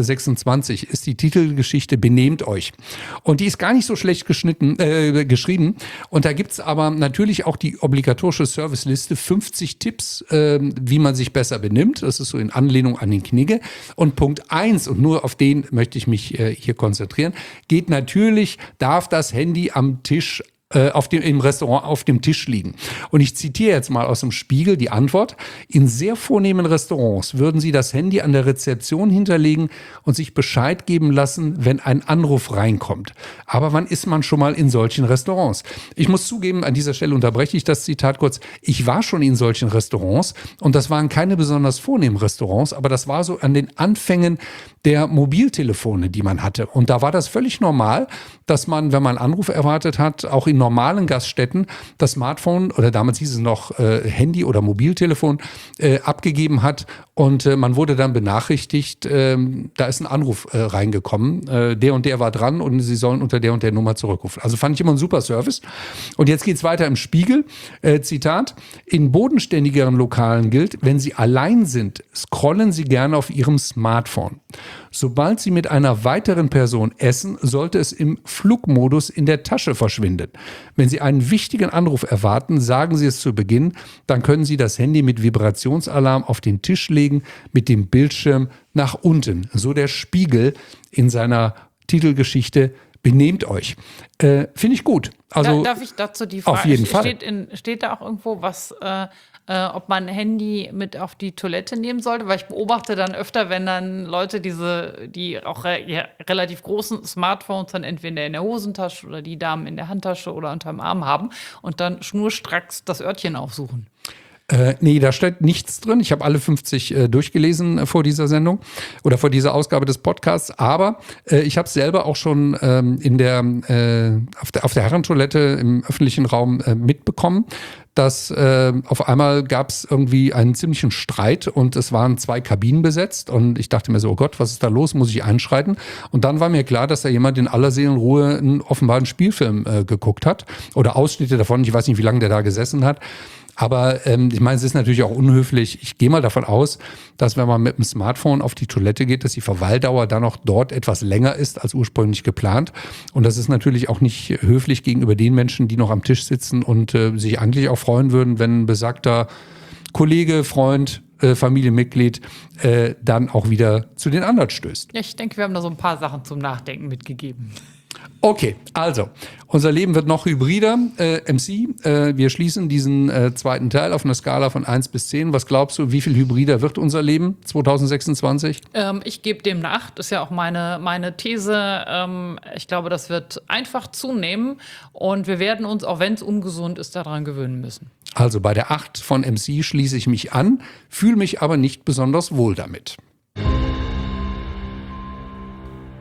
1/26 ist die Titelgeschichte Benehmt euch. Und die ist gar nicht so schlecht geschrieben. Und da gibt's aber natürlich auch die obligatorische Serviceliste 50 Tipps, wie man sich besser benimmt. Das ist so in Anlehnung an den Knigge. Und Punkt 1, und nur auf den möchte ich mich hier konzentrieren, geht natürlich, darf das Handy am Tisch im Restaurant auf dem Tisch liegen. Und ich zitiere jetzt mal aus dem Spiegel die Antwort. In sehr vornehmen Restaurants würden Sie das Handy an der Rezeption hinterlegen und sich Bescheid geben lassen, wenn ein Anruf reinkommt. Aber wann ist man schon mal in solchen Restaurants? Ich muss zugeben, an dieser Stelle unterbreche ich das Zitat kurz. Ich war schon in solchen Restaurants und das waren keine besonders vornehmen Restaurants, aber das war so an den Anfängen der Mobiltelefone, die man hatte. Und da war das völlig normal, dass man, wenn man einen Anruf erwartet hat, auch in normalen Gaststätten das Smartphone oder damals hieß es noch Handy oder Mobiltelefon abgegeben hat und man wurde dann benachrichtigt, da ist ein Anruf reingekommen, der und der war dran und Sie sollen unter der und der Nummer zurückrufen. Also fand ich immer ein super Service. Und jetzt geht's weiter im Spiegel, Zitat, in bodenständigeren Lokalen gilt, wenn Sie allein sind, scrollen Sie gerne auf Ihrem Smartphone. Sobald Sie mit einer weiteren Person essen, sollte es im Flugmodus in der Tasche verschwinden. Wenn Sie einen wichtigen Anruf erwarten, sagen Sie es zu Beginn, dann können Sie das Handy mit Vibrationsalarm auf den Tisch legen, mit dem Bildschirm nach unten. So der Spiegel in seiner Titelgeschichte Benehmt euch. Finde ich gut. Also, darf ich dazu die Frage? Auf jeden Fall. Steht da auch irgendwo was, ob man ein Handy mit auf die Toilette nehmen sollte? Weil ich beobachte dann öfter, wenn dann Leute die auch relativ großen Smartphones dann entweder in der Hosentasche oder die Damen in der Handtasche oder unterm Arm haben und dann schnurstracks das Örtchen aufsuchen. Nee, da steht nichts drin. Ich habe alle 50 durchgelesen vor dieser Sendung oder vor dieser Ausgabe des Podcasts. Aber ich habe selber auch schon auf der Herrentoilette im öffentlichen Raum mitbekommen, dass auf einmal gab es irgendwie einen ziemlichen Streit und es waren 2 Kabinen besetzt. Und ich dachte mir so, oh Gott, was ist da los? Muss ich einschreiten? Und dann war mir klar, dass da jemand in aller Seelenruhe offenbar einen Spielfilm geguckt hat oder Ausschnitte davon. Ich weiß nicht, wie lange der da gesessen hat. Aber ich meine, es ist natürlich auch unhöflich. Ich gehe mal davon aus, dass wenn man mit dem Smartphone auf die Toilette geht, dass die Verweildauer dann auch dort etwas länger ist als ursprünglich geplant. Und das ist natürlich auch nicht höflich gegenüber den Menschen, die noch am Tisch sitzen und sich eigentlich auch freuen würden, wenn ein besagter Kollege, Freund, Familienmitglied dann auch wieder zu den anderen stößt. Ja, ich denke, wir haben da so ein paar Sachen zum Nachdenken mitgegeben. Okay, also, unser Leben wird noch hybrider. MC, wir schließen diesen zweiten Teil auf einer Skala von 1 bis 10. Was glaubst du, wie viel hybrider wird unser Leben 2026? Ich gebe dem nach. Das ist ja auch meine These. Ich glaube, das wird einfach zunehmen. Und wir werden uns, auch wenn es ungesund ist, daran gewöhnen müssen. Also bei der 8 von MC schließe ich mich an, fühle mich aber nicht besonders wohl damit.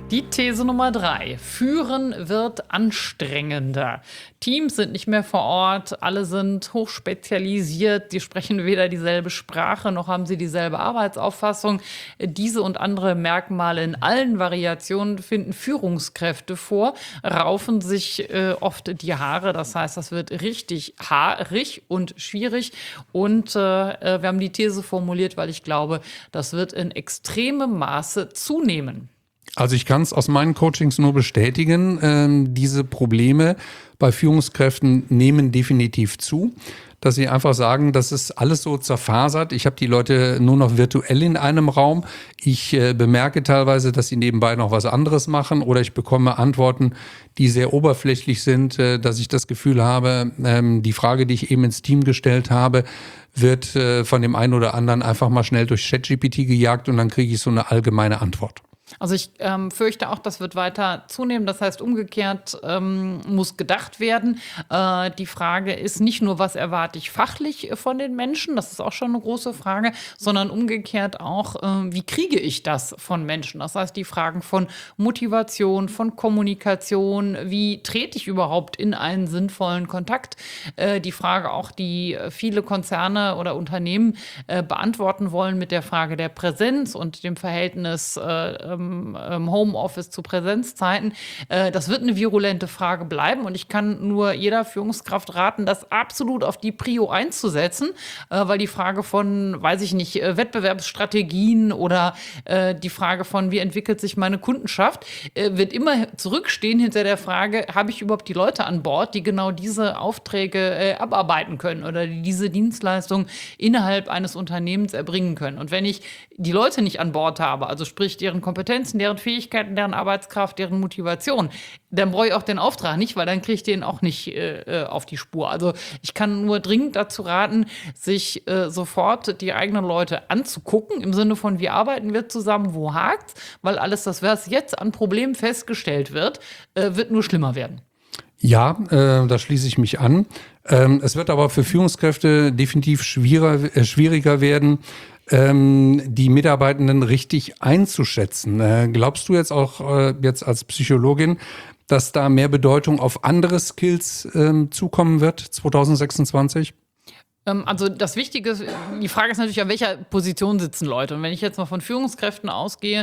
Die These Nummer 3. Führen wird anstrengender. Teams sind nicht mehr vor Ort, alle sind hochspezialisiert, sie sprechen weder dieselbe Sprache, noch haben sie dieselbe Arbeitsauffassung. Diese und andere Merkmale in allen Variationen finden Führungskräfte vor, raufen sich oft die Haare. Das heißt, das wird richtig haarig und schwierig. Und wir haben die These formuliert, weil ich glaube, das wird in extremem Maße zunehmen. Also ich kann es aus meinen Coachings nur bestätigen, diese Probleme bei Führungskräften nehmen definitiv zu, dass sie einfach sagen, das ist alles so zerfasert. Ich habe die Leute nur noch virtuell in einem Raum. Ich bemerke teilweise, dass sie nebenbei noch was anderes machen oder ich bekomme Antworten, die sehr oberflächlich sind, dass ich das Gefühl habe, die Frage, die ich eben ins Team gestellt habe, wird von dem einen oder anderen einfach mal schnell durch ChatGPT gejagt und dann kriege ich so eine allgemeine Antwort. Also ich fürchte auch, das wird weiter zunehmen. Das heißt, umgekehrt muss gedacht werden. Die Frage ist nicht nur, was erwarte ich fachlich von den Menschen, das ist auch schon eine große Frage, sondern umgekehrt auch, wie kriege ich das von Menschen? Das heißt, die Fragen von Motivation, von Kommunikation, wie trete ich überhaupt in einen sinnvollen Kontakt? Die Frage auch, die viele Konzerne oder Unternehmen beantworten wollen mit der Frage der Präsenz und dem Verhältnis Homeoffice zu Präsenzzeiten. Das wird eine virulente Frage bleiben und ich kann nur jeder Führungskraft raten, das absolut auf die Prio einzusetzen, weil die Frage von, weiß ich nicht, Wettbewerbsstrategien oder die Frage von, wie entwickelt sich meine Kundenschaft, wird immer zurückstehen hinter der Frage, habe ich überhaupt die Leute an Bord, die genau diese Aufträge abarbeiten können oder die diese Dienstleistung innerhalb eines Unternehmens erbringen können. Und wenn ich die Leute nicht an Bord habe, also sprich deren Kompetenzen, deren Fähigkeiten, deren Arbeitskraft, deren Motivation, dann brauche ich auch den Auftrag nicht, weil dann kriege ich den auch nicht auf die Spur. Also ich kann nur dringend dazu raten, sich sofort die eigenen Leute anzugucken, im Sinne von, wie arbeiten wir zusammen, wo hakt's, weil alles das, was jetzt an Problemen festgestellt wird, wird nur schlimmer werden. Ja, da schließe ich mich an. Es wird aber für Führungskräfte definitiv schwieriger werden, die Mitarbeitenden richtig einzuschätzen. Glaubst du jetzt auch jetzt als Psychologin, dass da mehr Bedeutung auf andere Skills zukommen wird 2026? Also das Wichtige ist, die Frage ist natürlich, an welcher Position sitzen Leute. Und wenn ich jetzt mal von Führungskräften ausgehe,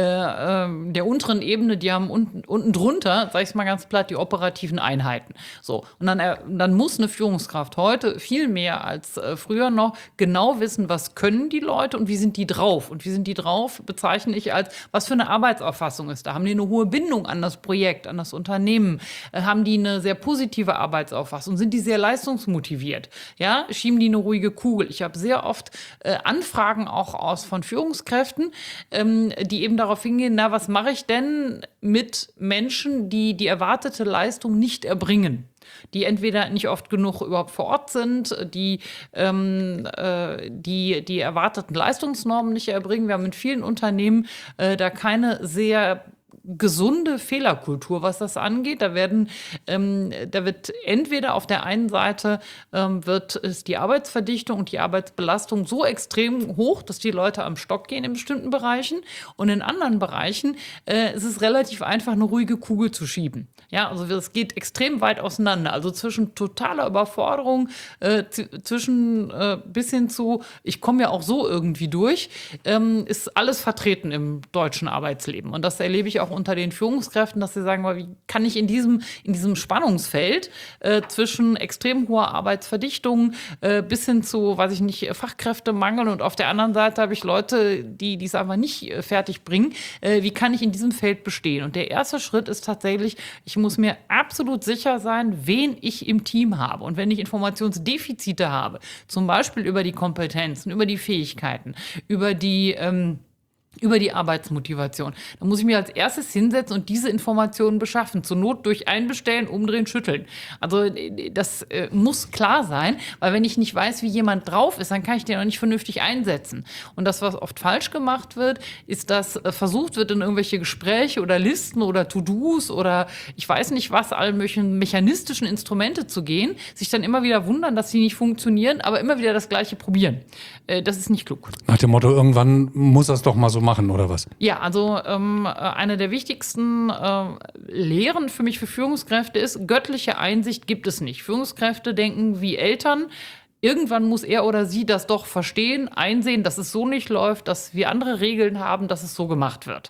der unteren Ebene, die haben unten drunter, sag ich mal ganz platt, die operativen Einheiten. So. Und dann muss eine Führungskraft heute viel mehr als früher noch genau wissen, was können die Leute und wie sind die drauf. Und wie sind die drauf, bezeichne ich als, was für eine Arbeitsauffassung ist da. Haben die eine hohe Bindung an das Projekt, an das Unternehmen? Haben die eine sehr positive Arbeitsauffassung? Sind die sehr leistungsmotiviert? Ja, schieben die eine ruhige Kugel. Ich habe sehr oft Anfragen auch von Führungskräften, die eben darauf hingehen, na, was mache ich denn mit Menschen, die die erwartete Leistung nicht erbringen? Die entweder nicht oft genug überhaupt vor Ort sind, die erwarteten Leistungsnormen nicht erbringen. Wir haben in vielen Unternehmen da keine sehr gesunde Fehlerkultur, was das angeht. Da wird entweder auf der einen Seite ist die Arbeitsverdichtung und die Arbeitsbelastung so extrem hoch, dass die Leute am Stock gehen in bestimmten Bereichen, und in anderen Bereichen ist es relativ einfach, eine ruhige Kugel zu schieben. Ja, also es geht extrem weit auseinander. Also zwischen totaler Überforderung, zwischen bis hin zu, ich komme ja auch so irgendwie durch, ist alles vertreten im deutschen Arbeitsleben. Und das erlebe ich auch unter den Führungskräften, dass sie sagen, wie kann ich in diesem Spannungsfeld zwischen extrem hoher Arbeitsverdichtung bis hin zu, weiß ich nicht, Fachkräftemangel, und auf der anderen Seite habe ich Leute, die es einfach nicht fertig bringen. Wie kann ich in diesem Feld bestehen? Und der erste Schritt ist tatsächlich, ich muss mir absolut sicher sein, wen ich im Team habe. Und wenn ich Informationsdefizite habe, zum Beispiel über die Kompetenzen, über die Fähigkeiten, über die Arbeitsmotivation. Da muss ich mir als erstes hinsetzen und diese Informationen beschaffen. Zur Not durch Einbestellen, umdrehen, schütteln. Also das muss klar sein, weil wenn ich nicht weiß, wie jemand drauf ist, dann kann ich den auch nicht vernünftig einsetzen. Und das, was oft falsch gemacht wird, ist, dass versucht wird, in irgendwelche Gespräche oder Listen oder To-Dos oder ich weiß nicht was, allen möglichen mechanistischen Instrumente zu gehen, sich dann immer wieder wundern, dass sie nicht funktionieren, aber immer wieder das Gleiche probieren. Das ist nicht klug. Nach dem Motto, irgendwann muss das doch mal so machen, oder was? Ja, also eine der wichtigsten Lehren für mich für Führungskräfte ist, göttliche Einsicht gibt es nicht. Führungskräfte denken wie Eltern. Irgendwann muss er oder sie das doch verstehen, einsehen, dass es so nicht läuft, dass wir andere Regeln haben, dass es so gemacht wird.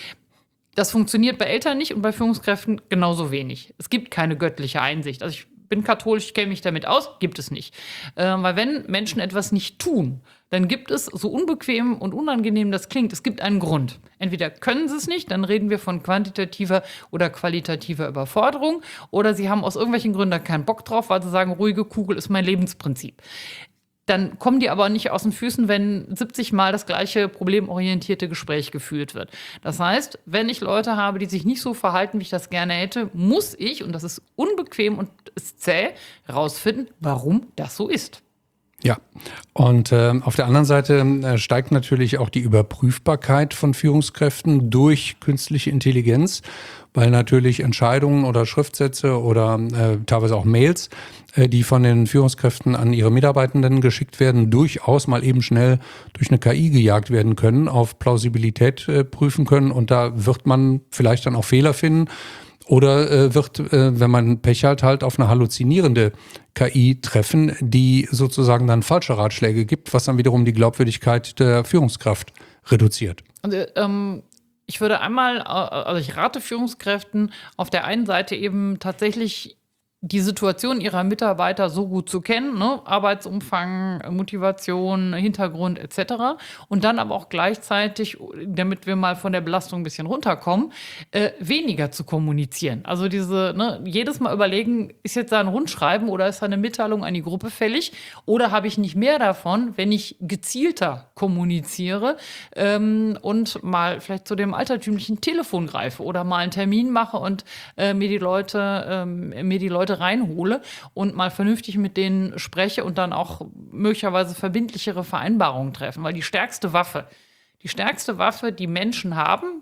Das funktioniert bei Eltern nicht und bei Führungskräften genauso wenig. Es gibt keine göttliche Einsicht. Also ich bin katholisch, ich kenne mich damit aus, gibt es nicht. Weil wenn Menschen etwas nicht tun, dann gibt es, so unbequem und unangenehm das klingt, es gibt einen Grund. Entweder können sie es nicht, dann reden wir von quantitativer oder qualitativer Überforderung, oder sie haben aus irgendwelchen Gründen da keinen Bock drauf, weil sie sagen, ruhige Kugel ist mein Lebensprinzip. Dann kommen die aber nicht aus den Füßen, wenn 70 Mal das gleiche problemorientierte Gespräch geführt wird. Das heißt, wenn ich Leute habe, die sich nicht so verhalten, wie ich das gerne hätte, muss ich, und das ist unbequem und ist zäh, herausfinden, warum das so ist. Ja, und auf der anderen Seite steigt natürlich auch die Überprüfbarkeit von Führungskräften durch künstliche Intelligenz, weil natürlich Entscheidungen oder Schriftsätze oder teilweise auch Mails, die von den Führungskräften an ihre Mitarbeitenden geschickt werden, durchaus mal eben schnell durch eine KI gejagt werden können, auf Plausibilität prüfen können, und da wird man vielleicht dann auch Fehler finden. Oder wird, wenn man Pech hat, halt auf eine halluzinierende KI treffen, die sozusagen dann falsche Ratschläge gibt, was dann wiederum die Glaubwürdigkeit der Führungskraft reduziert. Also, ich würde also ich rate Führungskräften auf der einen Seite eben tatsächlich die Situation ihrer Mitarbeiter so gut zu kennen, ne? Arbeitsumfang, Motivation, Hintergrund etc. Und dann aber auch gleichzeitig, damit wir mal von der Belastung ein bisschen runterkommen, weniger zu kommunizieren. Also jedes Mal überlegen, ist jetzt da ein Rundschreiben oder ist da eine Mitteilung an die Gruppe fällig, oder habe ich nicht mehr davon, wenn ich gezielter kommuniziere und mal vielleicht zu dem altertümlichen Telefon greife oder mal einen Termin mache und mir die Leute reinhole und mal vernünftig mit denen spreche und dann auch möglicherweise verbindlichere Vereinbarungen treffen. Weil die stärkste Waffe, die Menschen haben,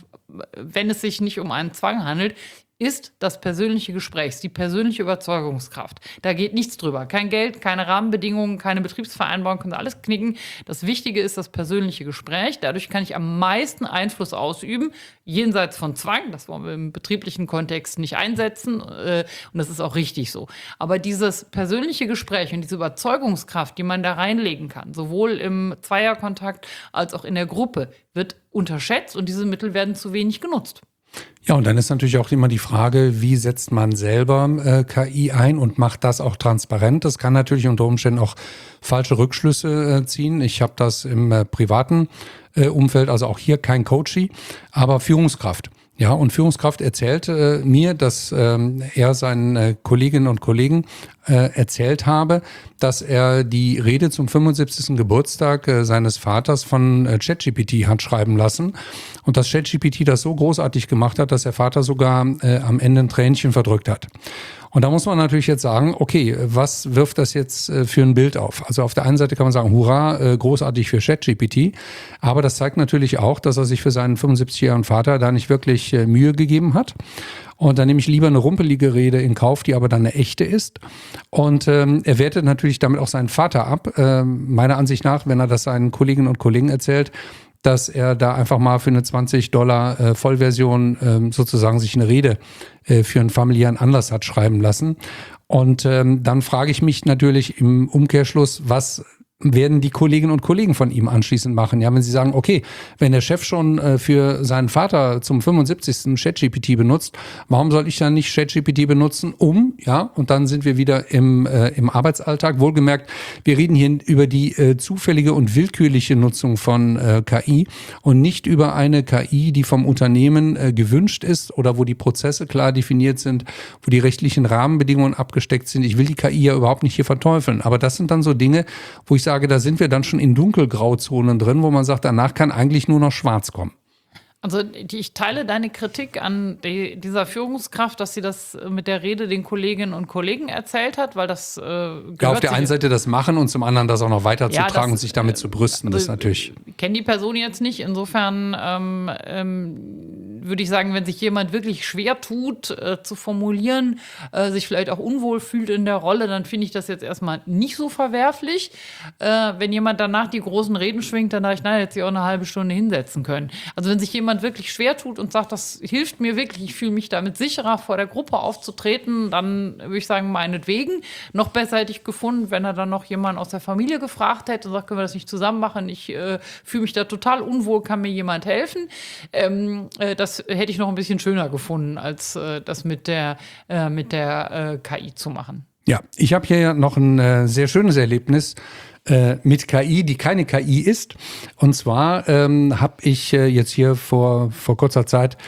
wenn es sich nicht um einen Zwang handelt, ist das persönliche Gespräch, die persönliche Überzeugungskraft. Da geht nichts drüber. Kein Geld, keine Rahmenbedingungen, keine Betriebsvereinbarung, können alles knicken. Das Wichtige ist das persönliche Gespräch. Dadurch kann ich am meisten Einfluss ausüben, jenseits von Zwang. Das wollen wir im betrieblichen Kontext nicht einsetzen und das ist auch richtig so. Aber dieses persönliche Gespräch und diese Überzeugungskraft, die man da reinlegen kann, sowohl im Zweierkontakt als auch in der Gruppe, wird unterschätzt und diese Mittel werden zu wenig genutzt. Ja, und dann ist natürlich auch immer die Frage, wie setzt man selber KI ein und macht das auch transparent? Das kann natürlich unter Umständen auch falsche Rückschlüsse ziehen. Ich habe das im privaten Umfeld, also auch hier kein Coachie, aber Führungskraft. Ja, und Führungskraft erzählt mir, dass er seinen Kolleginnen und Kollegen erzählt habe, dass er die Rede zum 75. Geburtstag seines Vaters von ChatGPT hat schreiben lassen und dass ChatGPT das so großartig gemacht hat, dass der Vater sogar am Ende ein Tränchen verdrückt hat. Und da muss man natürlich jetzt sagen, okay, was wirft das jetzt für ein Bild auf? Also auf der einen Seite kann man sagen, hurra, großartig für ChatGPT, aber das zeigt natürlich auch, dass er sich für seinen 75-jährigen Vater da nicht wirklich Mühe gegeben hat. Und dann nehme ich lieber eine rumpelige Rede in Kauf, die aber dann eine echte ist. Und er wertet natürlich damit auch seinen Vater ab. Meiner Ansicht nach, wenn er das seinen Kolleginnen und Kollegen erzählt, dass er da einfach mal für eine $20 Vollversion sozusagen sich eine Rede für einen familiären Anlass hat schreiben lassen. Und dann frage ich mich natürlich im Umkehrschluss, was werden die Kolleginnen und Kollegen von ihm anschließend machen? Ja, wenn sie sagen, okay, wenn der Chef schon für seinen Vater zum 75. ChatGPT benutzt, warum soll ich dann nicht ChatGPT benutzen, und dann sind wir wieder im Arbeitsalltag. Wohlgemerkt, wir reden hier über die zufällige und willkürliche Nutzung von KI und nicht über eine KI, die vom Unternehmen gewünscht ist oder wo die Prozesse klar definiert sind, wo die rechtlichen Rahmenbedingungen abgesteckt sind. Ich will die KI ja überhaupt nicht hier verteufeln, aber das sind dann so Dinge, wo ich sage, da sind wir dann schon in Dunkelgrauzonen drin, wo man sagt, danach kann eigentlich nur noch schwarz kommen. Also ich teile deine Kritik an dieser Führungskraft, dass sie das mit der Rede den Kolleginnen und Kollegen erzählt hat, weil das gehört ja, auf der einen Seite das machen und zum anderen das auch noch weiterzutragen und sich damit zu brüsten. Das ist natürlich. Ich kenne die Person jetzt nicht, insofern würde ich sagen, wenn sich jemand wirklich schwer tut, zu formulieren, sich vielleicht auch unwohl fühlt in der Rolle, dann finde ich das jetzt erstmal nicht so verwerflich. Wenn jemand danach die großen Reden schwingt, dann dachte ich, naja, hätte sich auch eine halbe Stunde hinsetzen können. Also wenn sich jemand wirklich schwer tut und sagt, das hilft mir wirklich, ich fühle mich damit sicherer, vor der Gruppe aufzutreten, dann würde ich sagen, meinetwegen. Noch besser hätte ich gefunden, wenn er dann noch jemanden aus der Familie gefragt hätte und sagt, können wir das nicht zusammen machen? Ich fühle mich da total unwohl, kann mir jemand helfen? Das hätte ich noch ein bisschen schöner gefunden, als das mit der KI zu machen. Ja, ich habe hier noch ein sehr schönes Erlebnis mit KI, die keine KI ist. Und zwar habe ich jetzt hier vor kurzer Zeit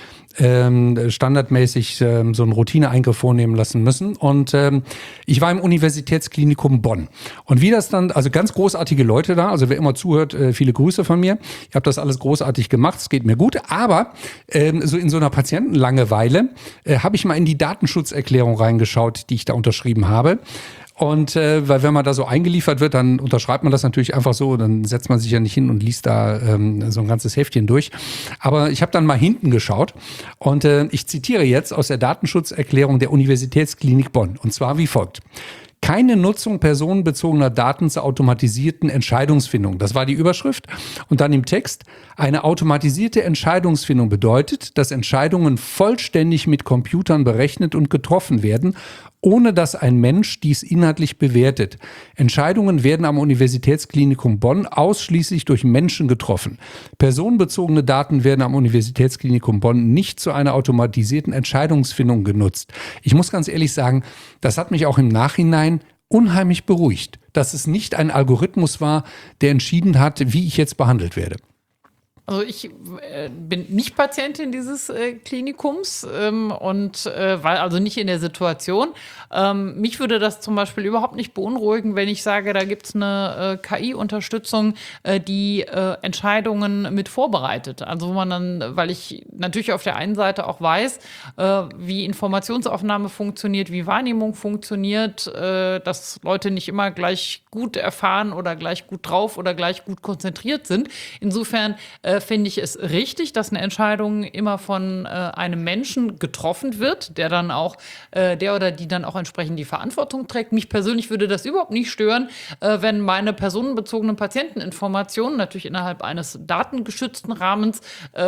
standardmäßig so einen Routineeingriff vornehmen lassen müssen. Und ich war im Universitätsklinikum Bonn. Und wie das dann, also ganz großartige Leute da, also wer immer zuhört, viele Grüße von mir. Ich habe das alles großartig gemacht, es geht mir gut. Aber so in so einer Patientenlangeweile habe ich mal in die Datenschutzerklärung reingeschaut, die ich da unterschrieben habe. Und weil wenn man da so eingeliefert wird, dann unterschreibt man das natürlich einfach so, dann setzt man sich ja nicht hin und liest da so ein ganzes Heftchen durch. Aber ich habe dann mal hinten geschaut und ich zitiere jetzt aus der Datenschutzerklärung der Universitätsklinik Bonn. Und zwar wie folgt. Keine Nutzung personenbezogener Daten zur automatisierten Entscheidungsfindung. Das war die Überschrift. Und dann im Text, eine automatisierte Entscheidungsfindung bedeutet, dass Entscheidungen vollständig mit Computern berechnet und getroffen werden, ohne dass ein Mensch dies inhaltlich bewertet. Entscheidungen werden am Universitätsklinikum Bonn ausschließlich durch Menschen getroffen. Personenbezogene Daten werden am Universitätsklinikum Bonn nicht zu einer automatisierten Entscheidungsfindung genutzt. Ich muss ganz ehrlich sagen, das hat mich auch im Nachhinein unheimlich beruhigt, dass es nicht ein Algorithmus war, der entschieden hat, wie ich jetzt behandelt werde. Also ich bin nicht Patientin dieses Klinikums und war also nicht in der Situation. Mich würde das zum Beispiel überhaupt nicht beunruhigen, wenn ich sage, da gibt es eine KI-Unterstützung, die Entscheidungen mit vorbereitet. Also wo man dann, weil ich natürlich auf der einen Seite auch weiß, wie Informationsaufnahme funktioniert, wie Wahrnehmung funktioniert, dass Leute nicht immer gleich gut erfahren oder gleich gut drauf oder gleich gut konzentriert sind. Insofern finde ich es richtig, dass eine Entscheidung immer von einem Menschen getroffen wird, der dann auch, der oder die dann auch entsprechend die Verantwortung trägt. Mich persönlich würde das überhaupt nicht stören, wenn meine personenbezogenen Patienteninformationen natürlich innerhalb eines datengeschützten Rahmens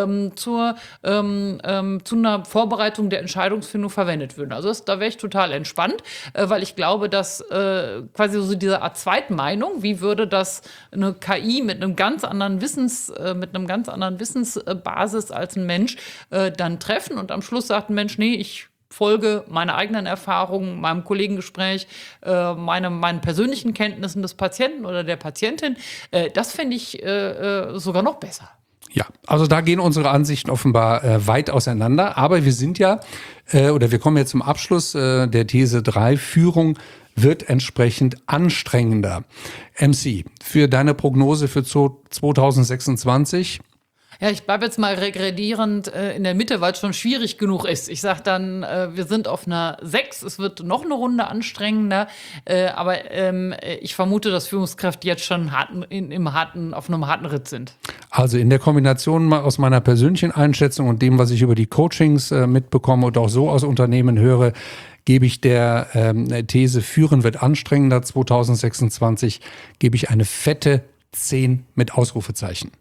zu einer Vorbereitung der Entscheidungsfindung verwendet würden. Also da wäre ich total entspannt, weil ich glaube, dass quasi so diese Art Zweitmeinung, wie würde das eine KI mit einem ganz anderen Wissensbasis als ein Mensch dann treffen und am Schluss sagt ein Mensch, nee, ich folge meiner eigenen Erfahrungen, meinem Kollegengespräch, meinen persönlichen Kenntnissen des Patienten oder der Patientin. Das fände ich sogar noch besser. Ja, also da gehen unsere Ansichten offenbar weit auseinander. Aber wir sind ja, oder wir kommen jetzt zum Abschluss der These 3, Führung wird entsprechend anstrengender. MC, für deine Prognose für 2026? Ja, ich bleibe jetzt mal regredierend in der Mitte, weil es schon schwierig genug ist. Ich sage dann, wir sind auf einer 6, es wird noch eine Runde anstrengender, aber ich vermute, dass Führungskräfte jetzt schon auf einem harten Ritt sind. Also in der Kombination aus meiner persönlichen Einschätzung und dem, was ich über die Coachings mitbekomme und auch so aus Unternehmen höre, gebe ich der These, Führen wird anstrengender 2026, gebe ich eine fette 10 mit Ausrufezeichen.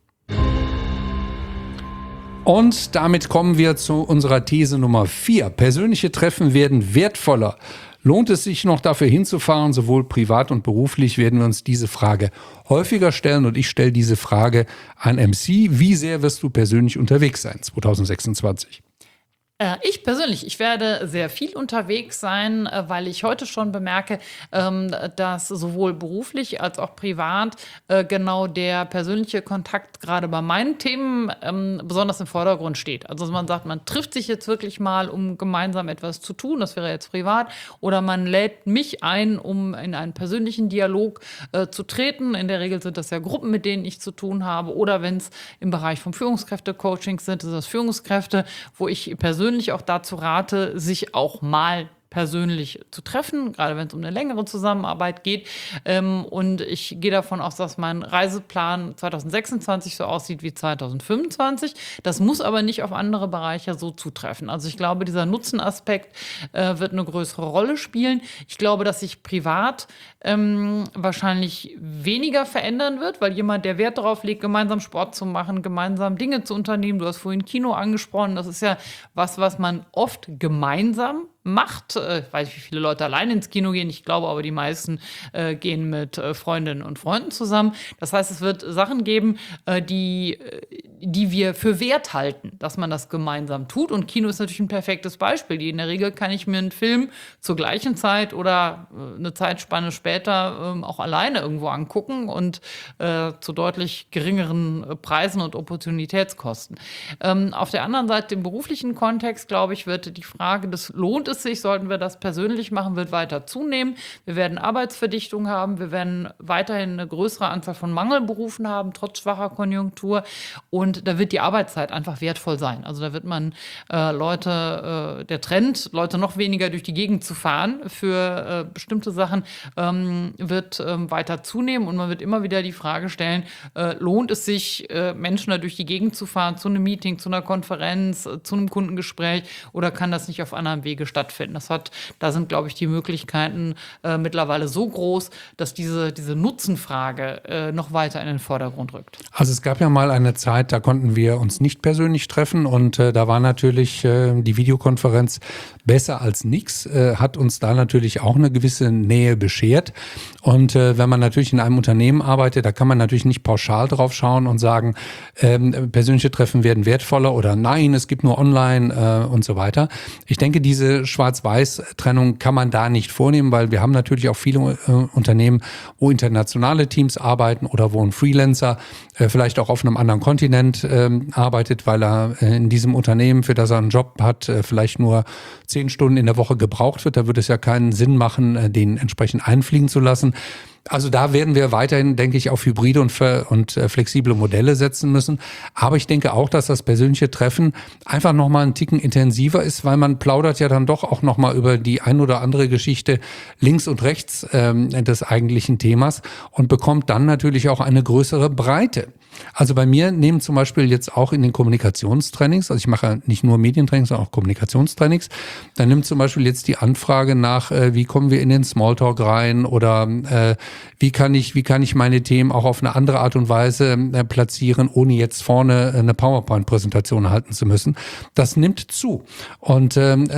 Und damit kommen wir zu unserer These Nummer 4. Persönliche Treffen werden wertvoller. Lohnt es sich noch dafür hinzufahren, sowohl privat und beruflich, werden wir uns diese Frage häufiger stellen. Und ich stelle diese Frage an MC. Wie sehr wirst du persönlich unterwegs sein 2026? Ich persönlich, ich werde sehr viel unterwegs sein, weil ich heute schon bemerke, dass sowohl beruflich als auch privat genau der persönliche Kontakt gerade bei meinen Themen besonders im Vordergrund steht. Also man sagt, man trifft sich jetzt wirklich mal, um gemeinsam etwas zu tun, das wäre jetzt privat, oder man lädt mich ein, um in einen persönlichen Dialog zu treten. In der Regel sind das ja Gruppen, mit denen ich zu tun habe, oder wenn es im Bereich von Führungskräfte-Coachings sind, ist das Führungskräfte, wo ich persönlich auch dazu rate, sich auch mal persönlich zu treffen, gerade wenn es um eine längere Zusammenarbeit geht. Und ich gehe davon aus, dass mein Reiseplan 2026 so aussieht wie 2025. Das muss aber nicht auf andere Bereiche so zutreffen. Also ich glaube, dieser Nutzenaspekt wird eine größere Rolle spielen. Ich glaube, dass sich privat wahrscheinlich weniger verändern wird, weil jemand, der Wert darauf legt, gemeinsam Sport zu machen, gemeinsam Dinge zu unternehmen, du hast vorhin Kino angesprochen, das ist ja was man oft gemeinsam macht. Ich weiß nicht, wie viele Leute allein ins Kino gehen. Ich glaube aber, die meisten gehen mit Freundinnen und Freunden zusammen. Das heißt, es wird Sachen geben, die wir für wert halten, dass man das gemeinsam tut. Und Kino ist natürlich ein perfektes Beispiel. In der Regel kann ich mir einen Film zur gleichen Zeit oder eine Zeitspanne später auch alleine irgendwo angucken und zu deutlich geringeren Preisen und Opportunitätskosten. Auf der anderen Seite, im beruflichen Kontext, glaube ich, wird die Frage des lohnt es sich, sollten wir das persönlich machen, wird weiter zunehmen. Wir werden Arbeitsverdichtung haben, wir werden weiterhin eine größere Anzahl von Mangelberufen haben, trotz schwacher Konjunktur. Und da wird die Arbeitszeit einfach wertvoll sein. Also da wird man der Trend, Leute noch weniger durch die Gegend zu fahren für bestimmte Sachen, wird weiter zunehmen. Und man wird immer wieder die Frage stellen, lohnt es sich, Menschen da durch die Gegend zu fahren, zu einem Meeting, zu einer Konferenz, zu einem Kundengespräch, oder kann das nicht auf anderem Wege stattfinden? Da sind, glaube ich, die Möglichkeiten mittlerweile so groß, dass diese Nutzenfrage noch weiter in den Vordergrund rückt. Also es gab ja mal eine Zeit, da konnten wir uns nicht persönlich treffen und da war natürlich die Videokonferenz besser als nichts, hat uns da natürlich auch eine gewisse Nähe beschert. Und wenn man natürlich in einem Unternehmen arbeitet, da kann man natürlich nicht pauschal drauf schauen und sagen, persönliche Treffen werden wertvoller oder nein, es gibt nur online und so weiter. Ich denke, diese Schwarz-Weiß-Trennung kann man da nicht vornehmen, weil wir haben natürlich auch viele Unternehmen, wo internationale Teams arbeiten oder wo ein Freelancer vielleicht auch auf einem anderen Kontinent arbeitet, weil er in diesem Unternehmen, für das er einen Job hat, vielleicht nur 10 Stunden in der Woche gebraucht wird. Da würde es ja keinen Sinn machen, den entsprechend einfliegen zu lassen. Also da werden wir weiterhin, denke ich, auf hybride und flexible Modelle setzen müssen. Aber ich denke auch, dass das persönliche Treffen einfach nochmal einen Ticken intensiver ist, weil man plaudert ja dann doch auch nochmal über die ein oder andere Geschichte links und rechts des eigentlichen Themas und bekommt dann natürlich auch eine größere Breite. Also bei mir nehmen zum Beispiel jetzt auch in den Kommunikationstrainings, also ich mache nicht nur Medientrainings, sondern auch Kommunikationstrainings, da nimmt zum Beispiel jetzt die Anfrage nach, wie kommen wir in den Smalltalk rein oder wie kann ich meine Themen auch auf eine andere Art und Weise platzieren, ohne jetzt vorne eine PowerPoint-Präsentation halten zu müssen. Das nimmt zu. Und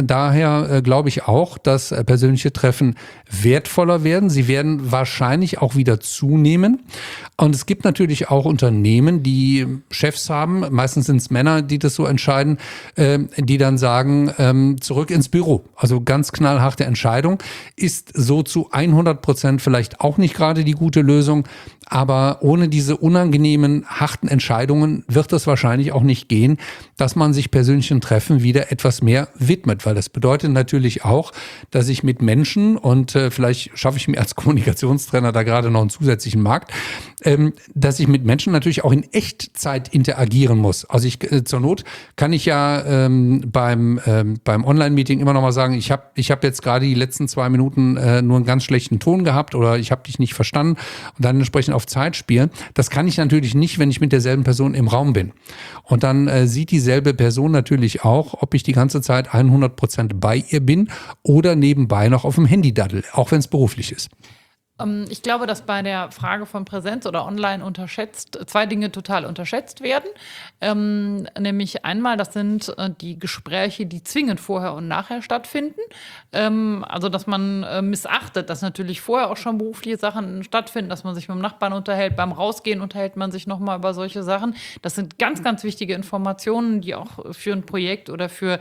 daher glaube ich auch, dass persönliche Treffen wertvoller werden. Sie werden wahrscheinlich auch wieder zunehmen. Und es gibt natürlich auch Unternehmen, die Chefs haben, meistens sind es Männer, die das so entscheiden, die dann sagen, zurück ins Büro. Also ganz knallharte Entscheidung. Ist so zu 100% vielleicht auch nicht gerade die gute Lösung, aber ohne diese unangenehmen, harten Entscheidungen wird es wahrscheinlich auch nicht gehen, dass man sich persönlichen Treffen wieder etwas mehr widmet, weil das bedeutet natürlich auch, dass ich mit Menschen und vielleicht schaffe ich mir als Kommunikationstrainer da gerade noch einen zusätzlichen Markt, dass ich mit Menschen natürlich auch in Echtzeit interagieren muss. Also zur Not kann ich ja beim Online-Meeting immer noch mal sagen, ich hab jetzt gerade die letzten 2 Minuten nur einen ganz schlechten Ton gehabt oder ich habe dich nicht verstanden und dann entsprechend auf Zeit spielen. Das kann ich natürlich nicht, wenn ich mit derselben Person im Raum bin. Und dann sieht dieselbe Person natürlich auch, ob ich die ganze Zeit 100% bei ihr bin oder nebenbei noch auf dem Handy daddel, auch wenn es beruflich ist. Ich glaube, dass bei der Frage von Präsenz oder Online zwei Dinge total unterschätzt werden. Nämlich einmal, das sind die Gespräche, die zwingend vorher und nachher stattfinden. Also, dass man missachtet, dass natürlich vorher auch schon berufliche Sachen stattfinden, dass man sich mit dem Nachbarn unterhält. Beim Rausgehen unterhält man sich nochmal über solche Sachen. Das sind ganz, ganz wichtige Informationen, die auch für ein Projekt oder für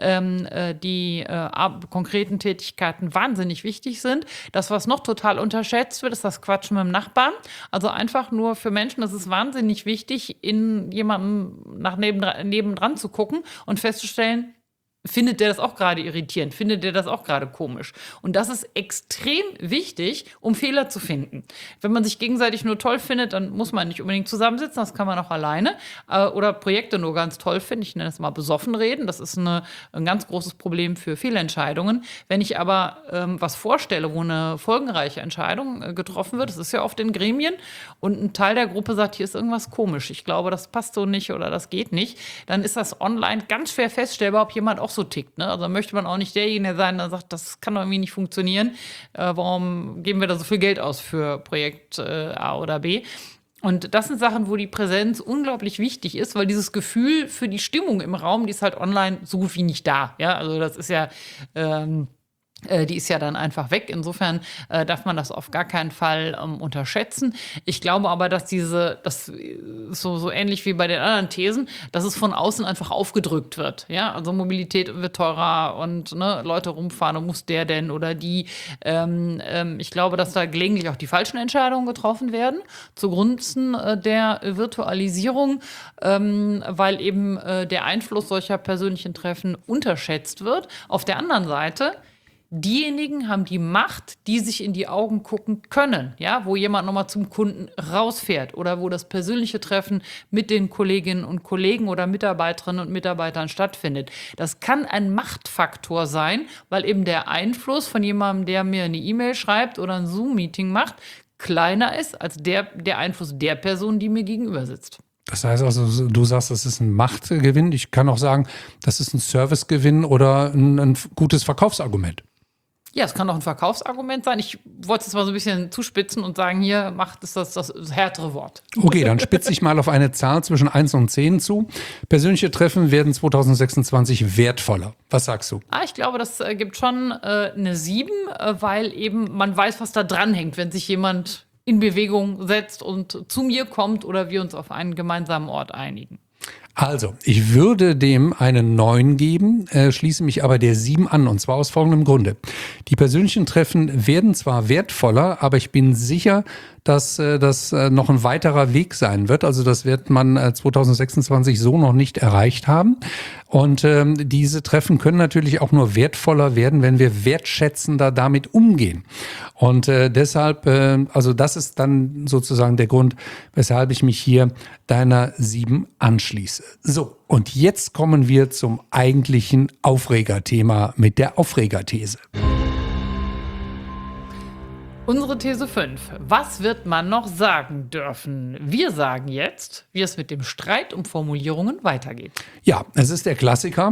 die konkreten Tätigkeiten wahnsinnig wichtig sind. Das, was noch total unterschätzt wird, ist das Quatschen mit dem Nachbarn. Also einfach nur für Menschen, das ist wahnsinnig wichtig, in jemandem nebendran zu gucken und festzustellen, findet der das auch gerade irritierend? Findet der das auch gerade komisch? Und das ist extrem wichtig, um Fehler zu finden. Wenn man sich gegenseitig nur toll findet, dann muss man nicht unbedingt zusammensitzen, das kann man auch alleine. Oder Projekte nur ganz toll finden, ich nenne es mal besoffen reden, das ist ein ganz großes Problem für Fehlentscheidungen. Wenn ich aber was vorstelle, wo eine folgenreiche Entscheidung getroffen wird, das ist ja oft in Gremien, und ein Teil der Gruppe sagt, hier ist irgendwas komisch, ich glaube, das passt so nicht oder das geht nicht, dann ist das online ganz schwer feststellbar, ob jemand auch so tickt. Ne? Also möchte man auch nicht derjenige sein, der sagt, das kann doch irgendwie nicht funktionieren. Warum geben wir da so viel Geld aus für Projekt A oder B? Und das sind Sachen, wo die Präsenz unglaublich wichtig ist, weil dieses Gefühl für die Stimmung im Raum, die ist halt online so gut wie nicht da. Ja, also das ist ja die ist ja dann einfach weg. Insofern darf man das auf gar keinen Fall unterschätzen. Ich glaube aber, dass das so ähnlich wie bei den anderen Thesen, dass es von außen einfach aufgedrückt wird. Ja, also Mobilität wird teurer und Leute rumfahren und muss der denn oder die. Ich glaube, dass da gelegentlich auch die falschen Entscheidungen getroffen werden zugunsten der Virtualisierung, weil eben der Einfluss solcher persönlichen Treffen unterschätzt wird. Auf der anderen Seite, diejenigen haben die Macht, die sich in die Augen gucken können, ja, wo jemand nochmal zum Kunden rausfährt oder wo das persönliche Treffen mit den Kolleginnen und Kollegen oder Mitarbeiterinnen und Mitarbeitern stattfindet. Das kann ein Machtfaktor sein, weil eben der Einfluss von jemandem, der mir eine E-Mail schreibt oder ein Zoom-Meeting macht, kleiner ist als der Einfluss der Person, die mir gegenüber sitzt. Das heißt also, du sagst, das ist ein Machtgewinn. Ich kann auch sagen, das ist ein Servicegewinn oder ein gutes Verkaufsargument. Ja, es kann auch ein Verkaufsargument sein. Ich wollte es mal so ein bisschen zuspitzen und sagen, hier Macht ist das härtere Wort. Okay, dann spitze ich mal auf eine Zahl zwischen 1 und 10 zu. Persönliche Treffen werden 2026 wertvoller. Was sagst du? Ich glaube, das gibt schon eine 7, weil eben man weiß, was da dranhängt, wenn sich jemand in Bewegung setzt und zu mir kommt oder wir uns auf einen gemeinsamen Ort einigen. Also, ich würde dem eine 9 geben, schließe mich aber der 7 an, und zwar aus folgendem Grunde. Die persönlichen Treffen werden zwar wertvoller, aber ich bin sicher, dass das noch ein weiterer Weg sein wird. Also das wird man 2026 so noch nicht erreicht haben. Und diese Treffen können natürlich auch nur wertvoller werden, wenn wir wertschätzender damit umgehen. Und deshalb, also das ist dann sozusagen der Grund, weshalb ich mich hier deiner 7 anschließe. So, und jetzt kommen wir zum eigentlichen Aufregerthema mit der Aufregerthese. Unsere These 5. Was wird man noch sagen dürfen? Wir sagen jetzt, wie es mit dem Streit um Formulierungen weitergeht. Ja, es ist der Klassiker.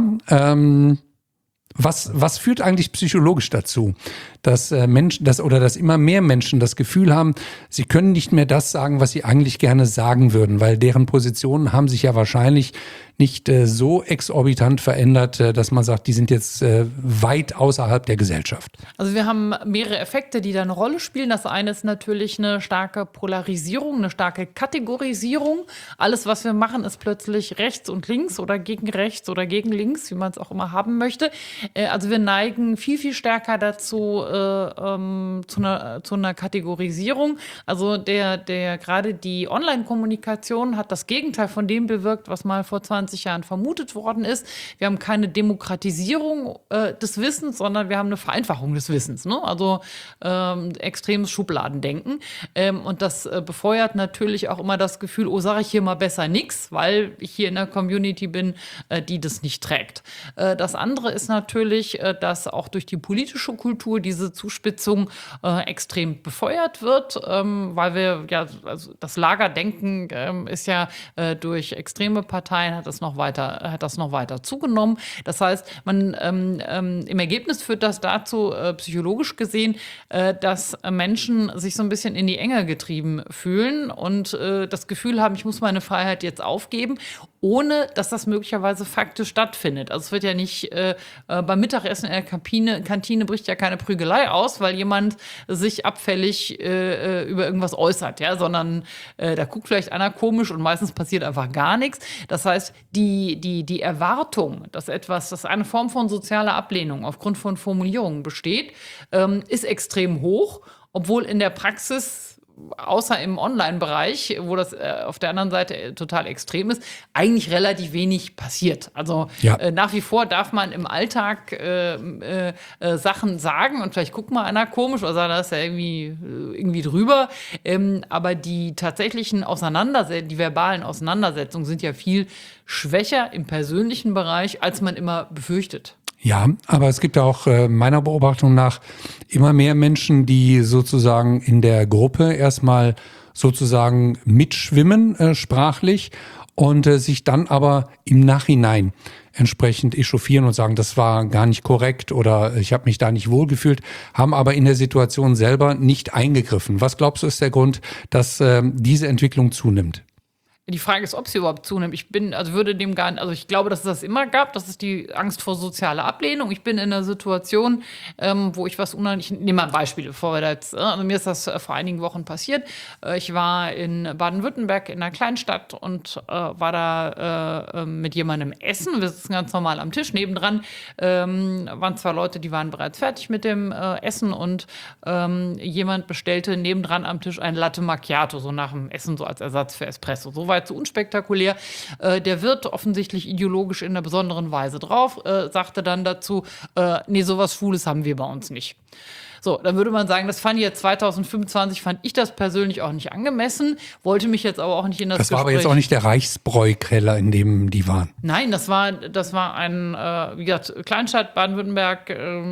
Was führt eigentlich psychologisch dazu, dass dass immer mehr Menschen das Gefühl haben, sie können nicht mehr das sagen, was sie eigentlich gerne sagen würden, weil deren Positionen haben sich ja wahrscheinlich nicht so exorbitant verändert, dass man sagt, die sind jetzt weit außerhalb der Gesellschaft. Also wir haben mehrere Effekte, die da eine Rolle spielen. Das eine ist natürlich eine starke Polarisierung, eine starke Kategorisierung. Alles, was wir machen, ist plötzlich rechts und links oder gegen links, wie man es auch immer haben möchte. Also wir neigen viel, viel stärker dazu, zu einer Kategorisierung. Also gerade die Online-Kommunikation hat das Gegenteil von dem bewirkt, was mal vor 20 Jahren vermutet worden ist. Wir haben keine Demokratisierung des Wissens, sondern wir haben eine Vereinfachung des Wissens. Ne? Also extremes Schubladendenken. Und das befeuert natürlich auch immer das Gefühl, oh, sage ich hier mal besser nichts, weil ich hier in der Community bin, die das nicht trägt. Das andere ist natürlich, dass auch durch die politische Kultur diese Zuspitzung extrem befeuert wird, weil wir ja, also das Lagerdenken ist ja durch extreme Parteien hat das noch weiter zugenommen. Das heißt, im Ergebnis führt das dazu, psychologisch gesehen, dass Menschen sich so ein bisschen in die Enge getrieben fühlen und das Gefühl haben, ich muss meine Freiheit jetzt aufgeben, ohne dass das möglicherweise faktisch stattfindet. Also es wird ja nicht beim Mittagessen in der Kantine bricht ja keine Prügelei aus, weil jemand sich abfällig über irgendwas äußert, ja, sondern da guckt vielleicht einer komisch und meistens passiert einfach gar nichts. Das heißt, die Erwartung, dass eine Form von sozialer Ablehnung aufgrund von Formulierungen besteht, ist extrem hoch, obwohl in der Praxis außer im Online-Bereich, wo das auf der anderen Seite total extrem ist, eigentlich relativ wenig passiert. Also nach wie vor darf man im Alltag Sachen sagen und vielleicht guckt mal einer komisch oder sagt, das ist ja irgendwie drüber. Aber die tatsächlichen die verbalen Auseinandersetzungen sind ja viel schwächer im persönlichen Bereich, als man immer befürchtet. Ja, aber es gibt auch meiner Beobachtung nach immer mehr Menschen, die sozusagen in der Gruppe erstmal sozusagen mitschwimmen sprachlich und sich dann aber im Nachhinein entsprechend echauffieren und sagen, das war gar nicht korrekt oder ich habe mich da nicht wohlgefühlt, haben aber in der Situation selber nicht eingegriffen. Was glaubst du ist der Grund, dass diese Entwicklung zunimmt? Die Frage ist, ob sie überhaupt zunimmt. Ich glaube, dass es das immer gab. Das ist die Angst vor sozialer Ablehnung. Ich bin in einer Situation, wo ich ich nehme mal ein Beispiel, bevor wir da jetzt, mir ist das vor einigen Wochen passiert. Ich war in Baden-Württemberg in einer Kleinstadt und war da mit jemandem essen. Wir sitzen ganz normal am Tisch. Nebendran waren zwei Leute, die waren bereits fertig mit dem Essen und jemand bestellte nebendran am Tisch ein Latte Macchiato, so nach dem Essen, so als Ersatz für Espresso. Soweit so unspektakulär. Der Wirt offensichtlich ideologisch in einer besonderen Weise drauf, sagte dann dazu, nee, sowas Schwules haben wir bei uns nicht. So, dann würde man sagen, das fand ich jetzt 2025, fand ich das persönlich auch nicht angemessen, wollte mich jetzt aber auch nicht in das Das war Gespräch. aber jetzt auch nicht der Reichsbräu-Keller, in dem die waren. Nein, das war ein, wie gesagt, Kleinstadt, Baden-Württemberg,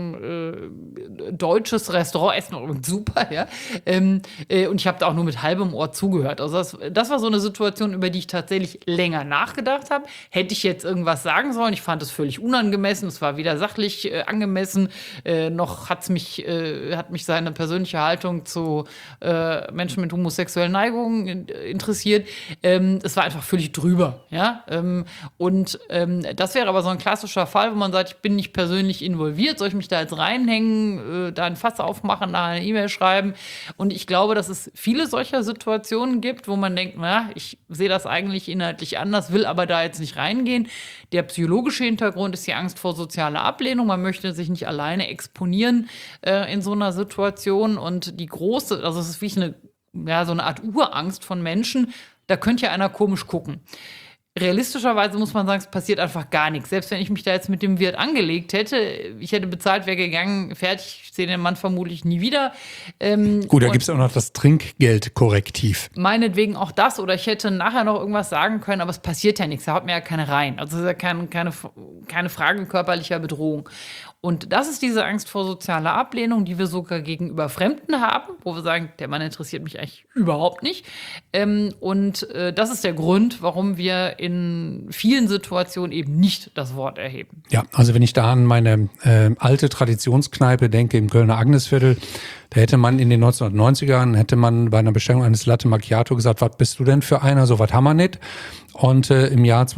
deutsches Restaurant, Essen übrigens super, ja. Und ich habe da auch nur mit halbem Ohr zugehört. Also das war so eine Situation, über die ich tatsächlich länger nachgedacht habe. Hätte ich jetzt irgendwas sagen sollen? Ich fand es völlig unangemessen. Es war weder sachlich angemessen, noch hat mich seine persönliche Haltung zu Menschen mit homosexuellen Neigungen interessiert. Es war einfach völlig drüber. Ja? Das wäre aber so ein klassischer Fall, wo man sagt, ich bin nicht persönlich involviert, soll ich mich da jetzt reinhängen, da ein Fass aufmachen, da eine E-Mail schreiben? Und ich glaube, dass es viele solcher Situationen gibt, wo man denkt, na, ich sehe das eigentlich inhaltlich anders, will aber da jetzt nicht reingehen. Der psychologische Hintergrund ist die Angst vor sozialer Ablehnung. Man möchte sich nicht alleine exponieren in so einer Situation. Und die große, also es ist wie so eine Art Urangst von Menschen, da könnte ja einer komisch gucken. Realistischerweise muss man sagen, es passiert einfach gar nichts. Selbst wenn ich mich da jetzt mit dem Wirt angelegt hätte, ich hätte bezahlt, wäre gegangen, fertig, ich sehe den Mann vermutlich nie wieder. Gut, da gibt es auch noch das Trinkgeldkorrektiv. Meinetwegen auch das, oder ich hätte nachher noch irgendwas sagen können, aber es passiert ja nichts, da haut mir ja keine rein. Also es ist ja keine Frage körperlicher Bedrohung. Und das ist diese Angst vor sozialer Ablehnung, die wir sogar gegenüber Fremden haben, wo wir sagen, der Mann interessiert mich eigentlich überhaupt nicht. Das ist der Grund, warum wir in vielen Situationen eben nicht das Wort erheben. Ja, also wenn ich da an meine alte Traditionskneipe denke, im Kölner Agnesviertel, da hätte man in den 1990ern, bei einer Bestellung eines Latte Macchiato gesagt, was bist du denn für einer, so was haben wir nicht. Und im Jahr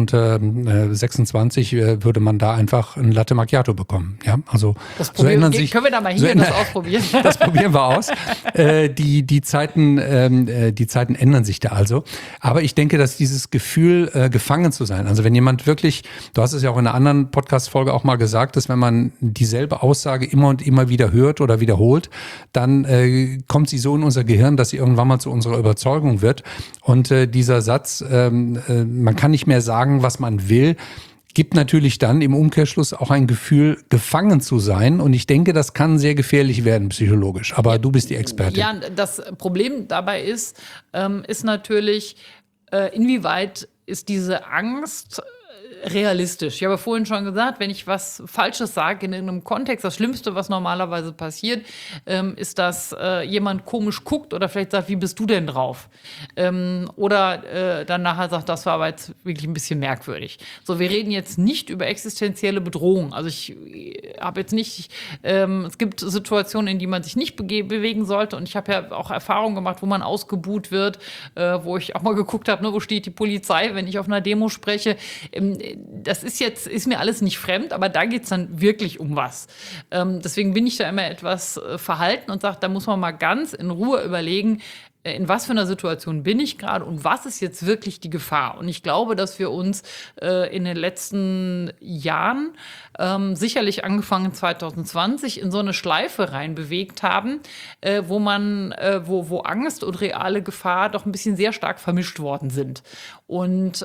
2026 würde man da einfach ein Latte Macchiato bekommen. Ja, also so ändern sich. Können wir da mal hingehen und das ausprobieren? Das probieren wir aus. Die Zeiten ändern sich da also. Aber ich denke, dass dieses Gefühl, gefangen zu sein, also wenn jemand wirklich, du hast es ja auch in einer anderen Podcast-Folge auch mal gesagt, dass wenn man dieselbe Aussage immer und immer wieder hört oder wiederholt, dann kommt sie so in unser Gehirn, dass sie irgendwann mal zu unserer Überzeugung wird. Und dieser Satz, man kann nicht mehr sagen, was man will, gibt natürlich dann im Umkehrschluss auch ein Gefühl, gefangen zu sein. Und ich denke, das kann sehr gefährlich werden psychologisch. Aber du bist die Expertin. Ja, das Problem dabei ist natürlich, inwieweit ist diese Angst realistisch. Ich habe vorhin schon gesagt, wenn ich was Falsches sage in irgendeinem Kontext, das Schlimmste, was normalerweise passiert, ist, dass jemand komisch guckt oder vielleicht sagt, wie bist du denn drauf? Oder dann nachher sagt, das war aber jetzt wirklich ein bisschen merkwürdig. So, wir reden jetzt nicht über existenzielle Bedrohung. Also ich habe jetzt nicht, es gibt Situationen, in die man sich nicht bewegen sollte, und ich habe ja auch Erfahrungen gemacht, wo man ausgebuht wird, wo ich auch mal geguckt habe, wo steht die Polizei, wenn ich auf einer Demo spreche. Das ist mir alles nicht fremd, aber da geht es dann wirklich um was. Deswegen bin ich da immer etwas verhalten und sage, da muss man mal ganz in Ruhe überlegen, in was für einer Situation bin ich gerade und was ist jetzt wirklich die Gefahr? Und ich glaube, dass wir uns in den letzten Jahren, sicherlich angefangen 2020, in so eine Schleife reinbewegt haben, wo Angst und reale Gefahr doch ein bisschen sehr stark vermischt worden sind. Und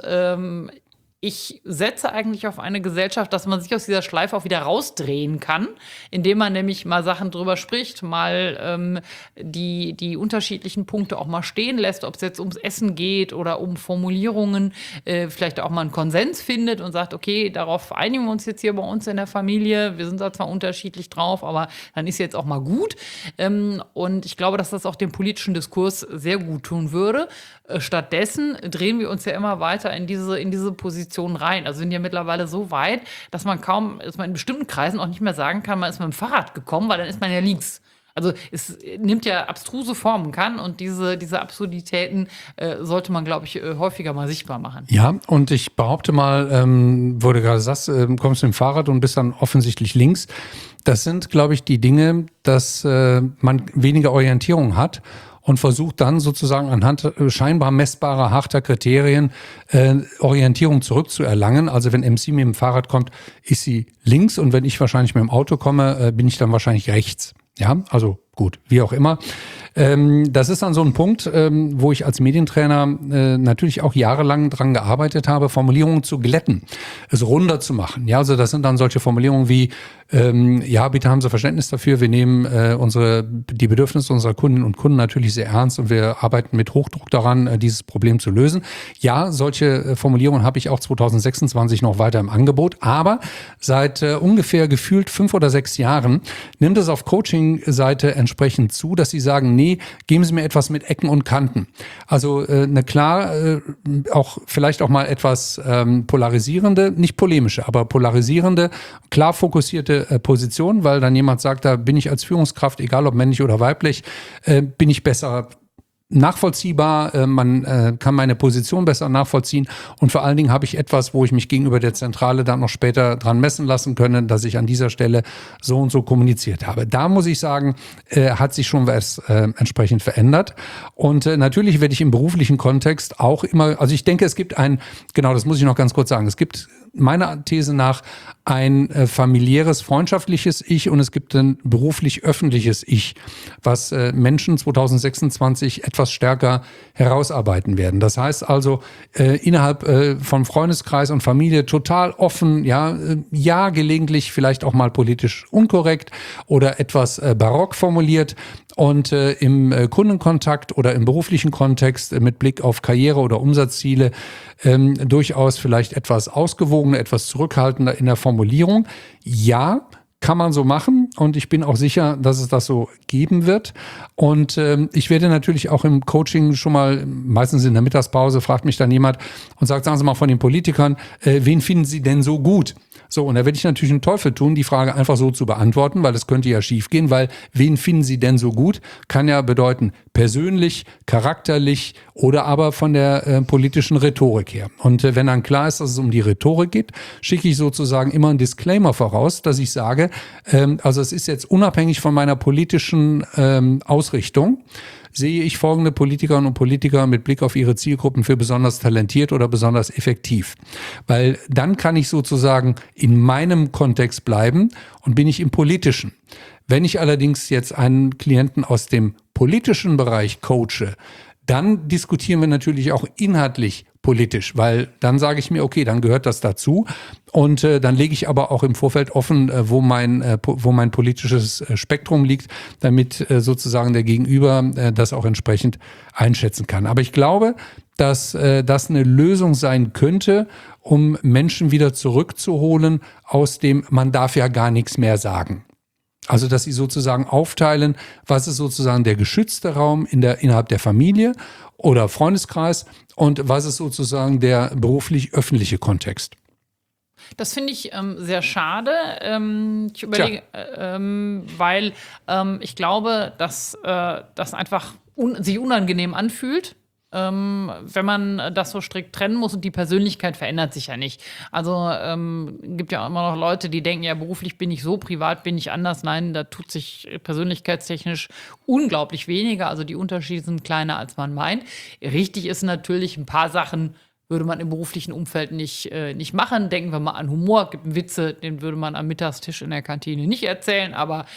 ich setze eigentlich auf eine Gesellschaft, dass man sich aus dieser Schleife auch wieder rausdrehen kann, indem man nämlich mal Sachen drüber spricht, mal die unterschiedlichen Punkte auch mal stehen lässt, ob es jetzt ums Essen geht oder um Formulierungen, vielleicht auch mal einen Konsens findet und sagt, okay, darauf einigen wir uns jetzt hier bei uns in der Familie. Wir sind da zwar unterschiedlich drauf, aber dann ist jetzt auch mal gut. Und ich glaube, dass das auch dem politischen Diskurs sehr gut tun würde. Stattdessen drehen wir uns ja immer weiter in diese Position rein. Also sind ja mittlerweile so weit, dass man in bestimmten Kreisen auch nicht mehr sagen kann, man ist mit dem Fahrrad gekommen, weil dann ist man ja links. Also es nimmt ja abstruse Formen und diese Absurditäten sollte man, glaube ich, häufiger mal sichtbar machen. Ja, und ich behaupte mal, wo du gerade sagst, kommst mit dem Fahrrad und bist dann offensichtlich links. Das sind, glaube ich, die Dinge, dass man weniger Orientierung hat und versucht dann sozusagen anhand scheinbar messbarer, harter Kriterien Orientierung zurückzuerlangen. Also wenn MC mit dem Fahrrad kommt, ist sie links und wenn ich wahrscheinlich mit dem Auto komme, bin ich dann wahrscheinlich rechts. Ja, also gut, wie auch immer. Das ist dann so ein Punkt, wo ich als Medientrainer natürlich auch jahrelang dran gearbeitet habe, Formulierungen zu glätten, es runder zu machen. Ja, also das sind dann solche Formulierungen wie, ja, bitte haben Sie Verständnis dafür, wir nehmen die Bedürfnisse unserer Kundinnen und Kunden natürlich sehr ernst und wir arbeiten mit Hochdruck daran, dieses Problem zu lösen. Ja, solche Formulierungen habe ich auch 2026 noch weiter im Angebot, aber seit ungefähr gefühlt 5 oder 6 Jahren nimmt es auf Coaching-Seite entsprechend zu, dass sie sagen, nee, geben Sie mir etwas mit Ecken und Kanten. Also vielleicht auch mal etwas polarisierende, nicht polemische, aber polarisierende, klar fokussierte Position, weil dann jemand sagt, da bin ich als Führungskraft, egal ob männlich oder weiblich, bin ich besser nachvollziehbar, man kann meine Position besser nachvollziehen und vor allen Dingen habe ich etwas, wo ich mich gegenüber der Zentrale dann noch später dran messen lassen können, dass ich an dieser Stelle so und so kommuniziert habe. Da muss ich sagen, hat sich schon was entsprechend verändert und natürlich werde ich im beruflichen Kontext auch immer, also ich denke, es gibt genau, das muss ich noch ganz kurz sagen, es gibt meiner These nach ein familiäres, freundschaftliches Ich und es gibt ein beruflich-öffentliches Ich, was Menschen 2026 etwas stärker herausarbeiten werden. Das heißt also, innerhalb von Freundeskreis und Familie total offen, ja, gelegentlich vielleicht auch mal politisch unkorrekt oder etwas barock formuliert und im Kundenkontakt oder im beruflichen Kontext mit Blick auf Karriere oder Umsatzziele durchaus vielleicht etwas ausgewogener, etwas zurückhaltender in der Formulierung. Ja, kann man so machen und ich bin auch sicher, dass es das so geben wird. Und ich werde natürlich auch im Coaching schon mal, meistens in der Mittagspause, fragt mich dann jemand und sagt, sagen Sie mal von den Politikern, wen finden Sie denn so gut? So, und da werde ich natürlich einen Teufel tun, die Frage einfach so zu beantworten, weil das könnte ja schiefgehen, weil wen finden Sie denn so gut? Kann ja bedeuten persönlich, charakterlich oder aber von der politischen Rhetorik her. Und wenn dann klar ist, dass es um die Rhetorik geht, schicke ich sozusagen immer einen Disclaimer voraus, dass ich sage, also es ist jetzt unabhängig von meiner politischen Ausrichtung, sehe ich folgende Politikerinnen und Politiker mit Blick auf ihre Zielgruppen für besonders talentiert oder besonders effektiv. Weil dann kann ich sozusagen in meinem Kontext bleiben und bin ich im Politischen. Wenn ich allerdings jetzt einen Klienten aus dem politischen Bereich coache, dann diskutieren wir natürlich auch inhaltlich politisch, weil dann sage ich mir, okay, dann gehört das dazu und dann lege ich aber auch im Vorfeld offen, wo mein politisches Spektrum liegt, damit sozusagen der Gegenüber das auch entsprechend einschätzen kann. Aber ich glaube, dass das eine Lösung sein könnte, um Menschen wieder zurückzuholen aus dem, man darf ja gar nichts mehr sagen. Also, dass sie sozusagen aufteilen, was ist sozusagen der geschützte Raum innerhalb der Familie oder Freundeskreis und was ist sozusagen der beruflich-öffentliche Kontext. Das finde ich sehr schade. Ich überlege, weil ich glaube, dass das einfach sich unangenehm anfühlt. wenn man das so strikt trennen muss und die Persönlichkeit verändert sich ja nicht. Also gibt ja auch immer noch Leute, die denken, ja, beruflich bin ich so, privat bin ich anders. Nein, da tut sich persönlichkeitstechnisch unglaublich weniger. Also die Unterschiede sind kleiner, als man meint. Richtig ist natürlich, ein paar Sachen würde man im beruflichen Umfeld nicht machen. Denken wir mal an Humor. Es gibt einen Witze, den würde man am Mittagstisch in der Kantine nicht erzählen, aber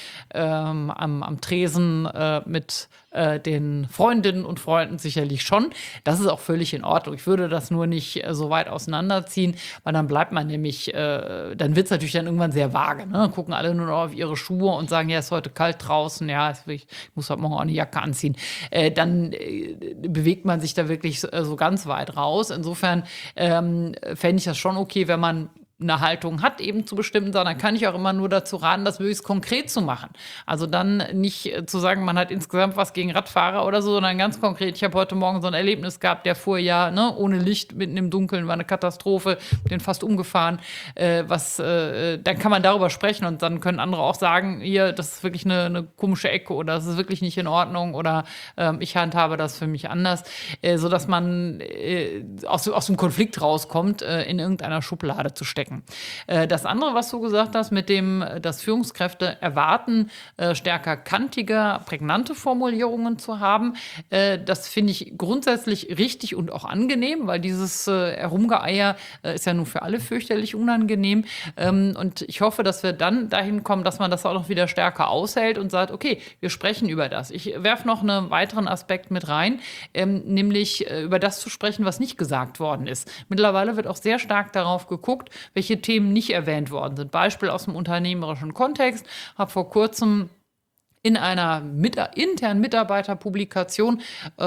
am Tresen mit den Freundinnen und Freunden sicherlich schon. Das ist auch völlig in Ordnung. Ich würde das nur nicht so weit auseinanderziehen, weil dann bleibt man nämlich, dann wird es natürlich dann irgendwann sehr vage. Ne? Gucken alle nur noch auf ihre Schuhe und sagen, ja, ist heute kalt draußen, ja, ich muss heute Morgen auch eine Jacke anziehen. Dann bewegt man sich da wirklich so ganz weit raus. Insofern fände ich das schon okay, wenn man eine Haltung hat eben zu bestimmten Sachen, dann kann ich auch immer nur dazu raten, das möglichst konkret zu machen. Also dann nicht zu sagen, man hat insgesamt was gegen Radfahrer oder so, sondern ganz konkret, ich habe heute Morgen so ein Erlebnis gehabt, der fuhr ja ohne Licht, mitten im Dunkeln, war eine Katastrophe, den fast umgefahren. Dann kann man darüber sprechen und dann können andere auch sagen, hier, das ist wirklich eine komische Ecke oder das ist wirklich nicht in Ordnung oder ich handhabe das für mich anders, sodass man aus dem Konflikt rauskommt, in irgendeiner Schublade zu stecken. Das andere, was du gesagt hast, mit dem, dass Führungskräfte erwarten, stärker kantige, prägnante Formulierungen zu haben, das finde ich grundsätzlich richtig und auch angenehm, weil dieses Herumgeeier ist ja nun für alle fürchterlich unangenehm. Und ich hoffe, dass wir dann dahin kommen, dass man das auch noch wieder stärker aushält und sagt, okay, wir sprechen über das. Ich werfe noch einen weiteren Aspekt mit rein, nämlich über das zu sprechen, was nicht gesagt worden ist. Mittlerweile wird auch sehr stark darauf geguckt, welche Themen nicht erwähnt worden sind. Beispiel aus dem unternehmerischen Kontext. Habe vor kurzem in einer internen Mitarbeiterpublikation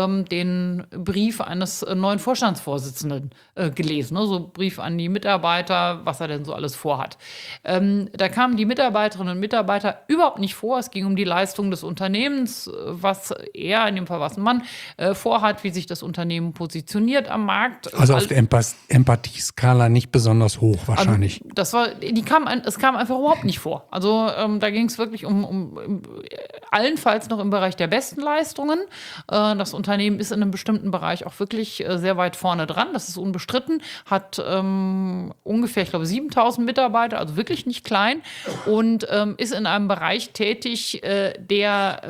den Brief eines neuen Vorstandsvorsitzenden gelesen. Ne? So Brief an die Mitarbeiter, was er denn so alles vorhat. Da kamen die Mitarbeiterinnen und Mitarbeiter überhaupt nicht vor. Es ging um die Leistung des Unternehmens, was er, in dem Fall was ein Mann, vorhat, wie sich das Unternehmen positioniert am Markt. Also auf der Empathieskala nicht besonders hoch wahrscheinlich. Es kam einfach überhaupt nicht vor. Also da ging es wirklich um allenfalls noch im Bereich der besten Leistungen. Das Unternehmen ist in einem bestimmten Bereich auch wirklich sehr weit vorne dran. Das ist unbestritten. Hat ungefähr, ich glaube, 7.000 Mitarbeiter, also wirklich nicht klein. Und ist in einem Bereich tätig, der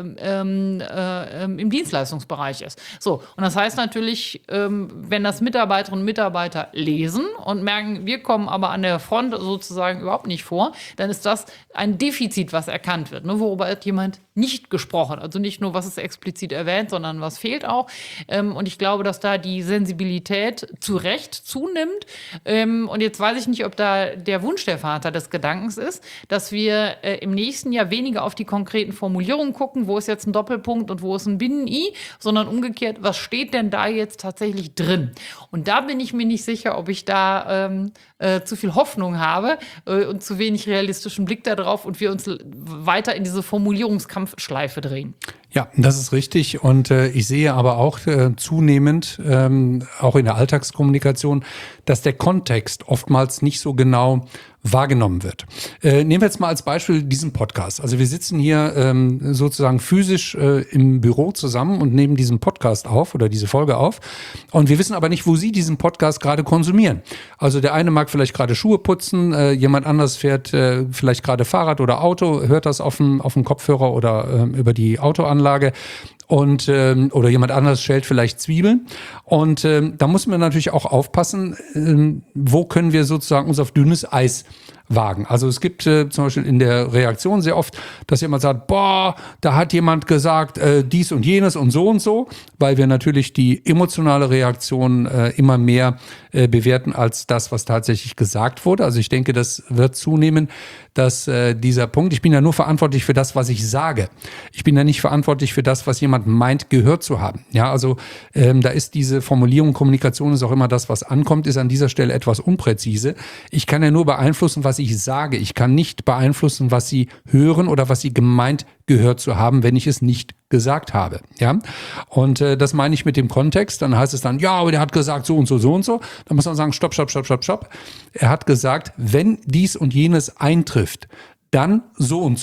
im Dienstleistungsbereich ist. So, und das heißt natürlich, wenn das Mitarbeiterinnen und Mitarbeiter lesen und merken, wir kommen aber an der Front sozusagen überhaupt nicht vor, dann ist das ein Defizit, was erkannt wird. Ne? Worüber hat jemand nicht gesprochen. Also nicht nur, was ist explizit erwähnt, sondern was fehlt auch. Und ich glaube, dass da die Sensibilität zu Recht zunimmt. Und jetzt weiß ich nicht, ob da der Wunsch der Vater des Gedankens ist, dass wir im nächsten Jahr weniger auf die konkreten Formulierungen gucken, wo ist jetzt ein Doppelpunkt und wo ist ein Binnen-I, sondern umgekehrt, was steht denn da jetzt tatsächlich drin? Und da bin ich mir nicht sicher, ob ich da zu viel Hoffnung habe und zu wenig realistischen Blick darauf und wir uns weiter in diese Formulierungskampfschleife drehen. Ja, das ist richtig. Und ich sehe aber auch zunehmend, auch in der Alltagskommunikation, dass der Kontext oftmals nicht so genau wahrgenommen wird. Nehmen wir jetzt mal als Beispiel diesen Podcast. Also wir sitzen hier sozusagen physisch im Büro zusammen und nehmen diesen Podcast auf oder diese Folge auf. Und wir wissen aber nicht, wo Sie diesen Podcast gerade konsumieren. Also der eine mag vielleicht gerade Schuhe putzen, jemand anders fährt vielleicht gerade Fahrrad oder Auto, hört das auf dem Kopfhörer oder über die Autoanlage. Und oder jemand anderes schält vielleicht Zwiebeln. Und da muss man natürlich auch aufpassen, wo können wir sozusagen uns auf dünnes Eis wagen. Also es gibt zum Beispiel in der Reaktion sehr oft, dass jemand sagt, boah, da hat jemand gesagt dies und jenes und so, weil wir natürlich die emotionale Reaktion immer mehr bewerten als das, was tatsächlich gesagt wurde. Also ich denke, das wird zunehmen, dass dieser Punkt, ich bin ja nur verantwortlich für das, was ich sage. Ich bin ja nicht verantwortlich für das, was jemand meint, gehört zu haben. Ja, also da ist diese Formulierung, Kommunikation ist auch immer das, was ankommt, ist an dieser Stelle etwas unpräzise. Ich kann ja nur beeinflussen, was ich sage. Ich kann nicht beeinflussen, was Sie hören oder was Sie gemeint gehört zu haben, wenn ich es nicht gesagt habe. Ja, und das meine ich mit dem Kontext. Dann heißt es dann, ja, aber der hat gesagt so und so, so und so. Dann muss man sagen, stopp. Er hat gesagt, wenn dies und jenes eintrifft, dann so und so.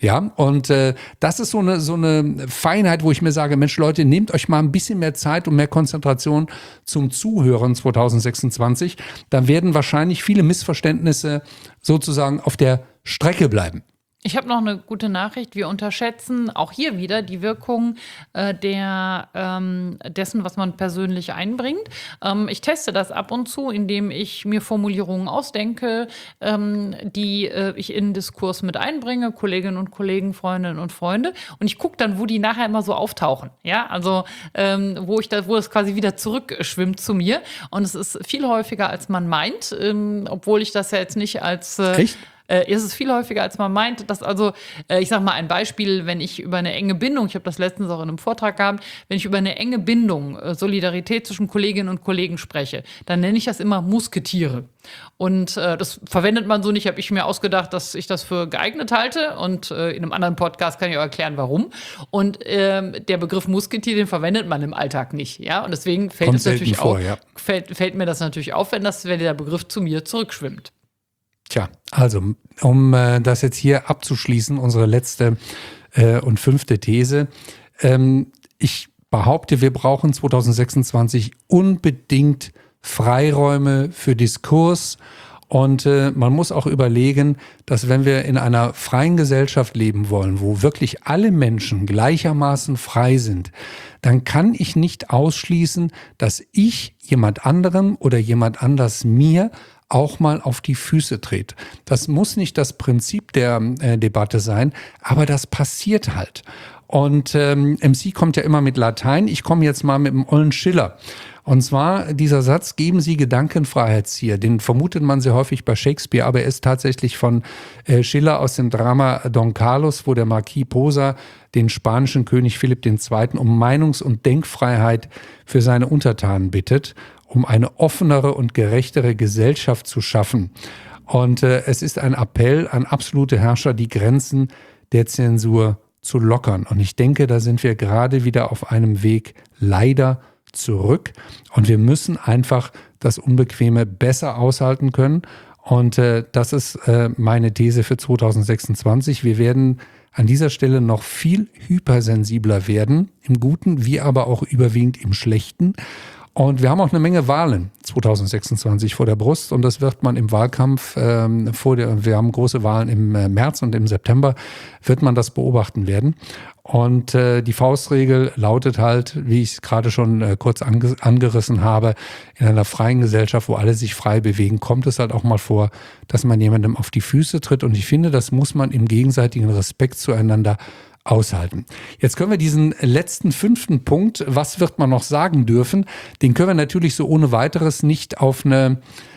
Ja, und das ist so eine Feinheit, wo ich mir sage, Mensch Leute, nehmt euch mal ein bisschen mehr Zeit und mehr Konzentration zum Zuhören 2026. Dann werden wahrscheinlich viele Missverständnisse sozusagen auf der Strecke bleiben. Ich habe noch eine gute Nachricht. Wir unterschätzen auch hier wieder die Wirkung dessen, was man persönlich einbringt. Ich teste das ab und zu, indem ich mir Formulierungen ausdenke, die ich in den Diskurs mit einbringe, Kolleginnen und Kollegen, Freundinnen und Freunde. Und ich gucke dann, wo die nachher immer so auftauchen. Ja, also wo es quasi wieder zurückschwimmt zu mir. Und es ist viel häufiger, als man meint, obwohl ich das ja jetzt nicht als Echt? Ist es viel häufiger, als man meint, dass ich sage mal ein Beispiel, wenn ich über eine enge Bindung, ich habe das letztens auch in einem Vortrag gehabt, wenn ich über eine enge Bindung, Solidarität zwischen Kolleginnen und Kollegen spreche, dann nenne ich das immer Musketiere. Und das verwendet man so nicht, habe ich mir ausgedacht, dass ich das für geeignet halte. Und in einem anderen Podcast kann ich auch erklären, warum. Und der Begriff Musketier, den verwendet man im Alltag nicht. Ja? Und deswegen fällt mir das natürlich auf, wenn der Begriff zu mir zurückschwimmt. Tja, also, um das jetzt hier abzuschließen, unsere letzte und 5. These. Ich behaupte, wir brauchen 2026 unbedingt Freiräume für Diskurs. Und man muss auch überlegen, dass wenn wir in einer freien Gesellschaft leben wollen, wo wirklich alle Menschen gleichermaßen frei sind, dann kann ich nicht ausschließen, dass ich jemand anderem oder jemand anders mir auch mal auf die Füße dreht. Das muss nicht das Prinzip der Debatte sein, aber das passiert halt. Und MC kommt ja immer mit Latein, ich komme jetzt mal mit dem ollen Schiller. Und zwar dieser Satz, geben Sie Gedankenfreiheit hier, den vermutet man sehr häufig bei Shakespeare, aber er ist tatsächlich von Schiller aus dem Drama Don Carlos, wo der Marquis Posa den spanischen König Philipp II. Um Meinungs- und Denkfreiheit für seine Untertanen bittet, um eine offenere und gerechtere Gesellschaft zu schaffen. Und es ist ein Appell an absolute Herrscher, die Grenzen der Zensur zu lockern. Und ich denke, da sind wir gerade wieder auf einem Weg leider zurück. Und wir müssen einfach das Unbequeme besser aushalten können. Und das ist meine These für 2026. Wir werden an dieser Stelle noch viel hypersensibler werden, im Guten wie aber auch überwiegend im Schlechten. Und wir haben auch eine Menge Wahlen 2026 vor der Brust und das wird man im Wahlkampf, wir haben große Wahlen im März und im September, wird man das beobachten werden. Und die Faustregel lautet halt, wie ich es gerade schon kurz angerissen habe, in einer freien Gesellschaft, wo alle sich frei bewegen, kommt es halt auch mal vor, dass man jemandem auf die Füße tritt. Und ich finde, das muss man im gegenseitigen Respekt zueinander aushalten. Jetzt können wir diesen letzten 5. Punkt, was wird man noch sagen dürfen, den können wir natürlich so ohne weiteres nicht auf eine,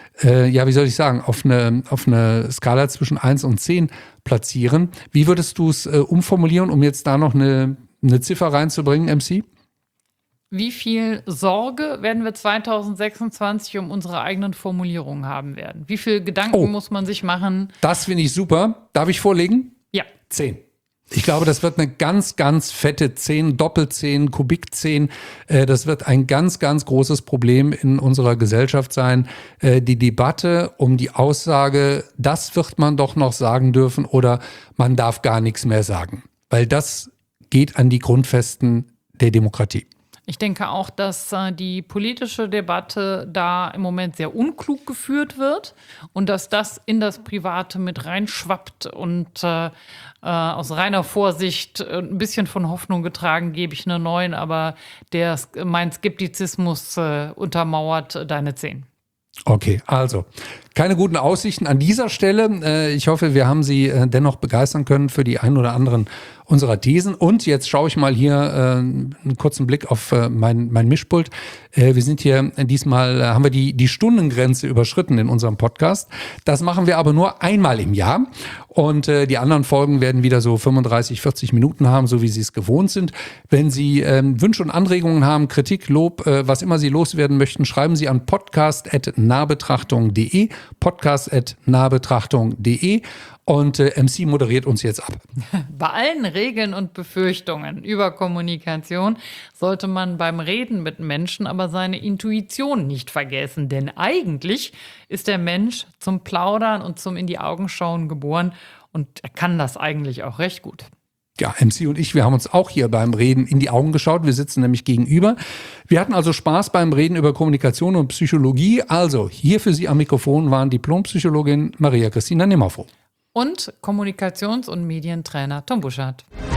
auf eine Skala zwischen 1 und 10 platzieren. Wie würdest du es umformulieren, um jetzt da noch eine Ziffer reinzubringen, MC? Wie viel Sorge werden wir 2026 um unsere eigenen Formulierungen haben werden? Wie viel Gedanken muss man sich machen? Das finde ich super. Darf ich vorlegen? Ja. 10. Ich glaube, das wird eine ganz, ganz fette 10, Doppel-10, Kubik-10. Das wird ein ganz, ganz großes Problem in unserer Gesellschaft sein. Die Debatte um die Aussage, das wird man doch noch sagen dürfen oder man darf gar nichts mehr sagen. Weil das geht an die Grundfesten der Demokratie. Ich denke auch, dass die politische Debatte da im Moment sehr unklug geführt wird und dass das in das Private mit reinschwappt und aus reiner Vorsicht ein bisschen von Hoffnung getragen, gebe ich eine 9, aber mein Skeptizismus untermauert deine 10. Okay, also keine guten Aussichten an dieser Stelle. Ich hoffe, wir haben Sie dennoch begeistern können für die ein oder anderen unserer Thesen. Und jetzt schaue ich mal hier einen kurzen Blick auf mein Mischpult. Wir sind hier diesmal, haben wir die Stundengrenze überschritten in unserem Podcast. Das machen wir aber nur einmal im Jahr. Und die anderen Folgen werden wieder so 35, 40 Minuten haben, so wie Sie es gewohnt sind. Wenn Sie Wünsche und Anregungen haben, Kritik, Lob, was immer Sie loswerden möchten, schreiben Sie an podcast@nahbetrachtung.de, podcast@nahbetrachtung.de. Und MC moderiert uns jetzt ab. Bei allen Regeln und Befürchtungen über Kommunikation sollte man beim Reden mit Menschen aber seine Intuition nicht vergessen. Denn eigentlich ist der Mensch zum Plaudern und zum in die Augen schauen geboren. Und er kann das eigentlich auch recht gut. Ja, MC und ich, wir haben uns auch hier beim Reden in die Augen geschaut. Wir sitzen nämlich gegenüber. Wir hatten also Spaß beim Reden über Kommunikation und Psychologie. Also hier für Sie am Mikrofon waren Diplompsychologin Maria Christina Nimmervoh und Kommunikations- und Medientrainer Tom Buschardt.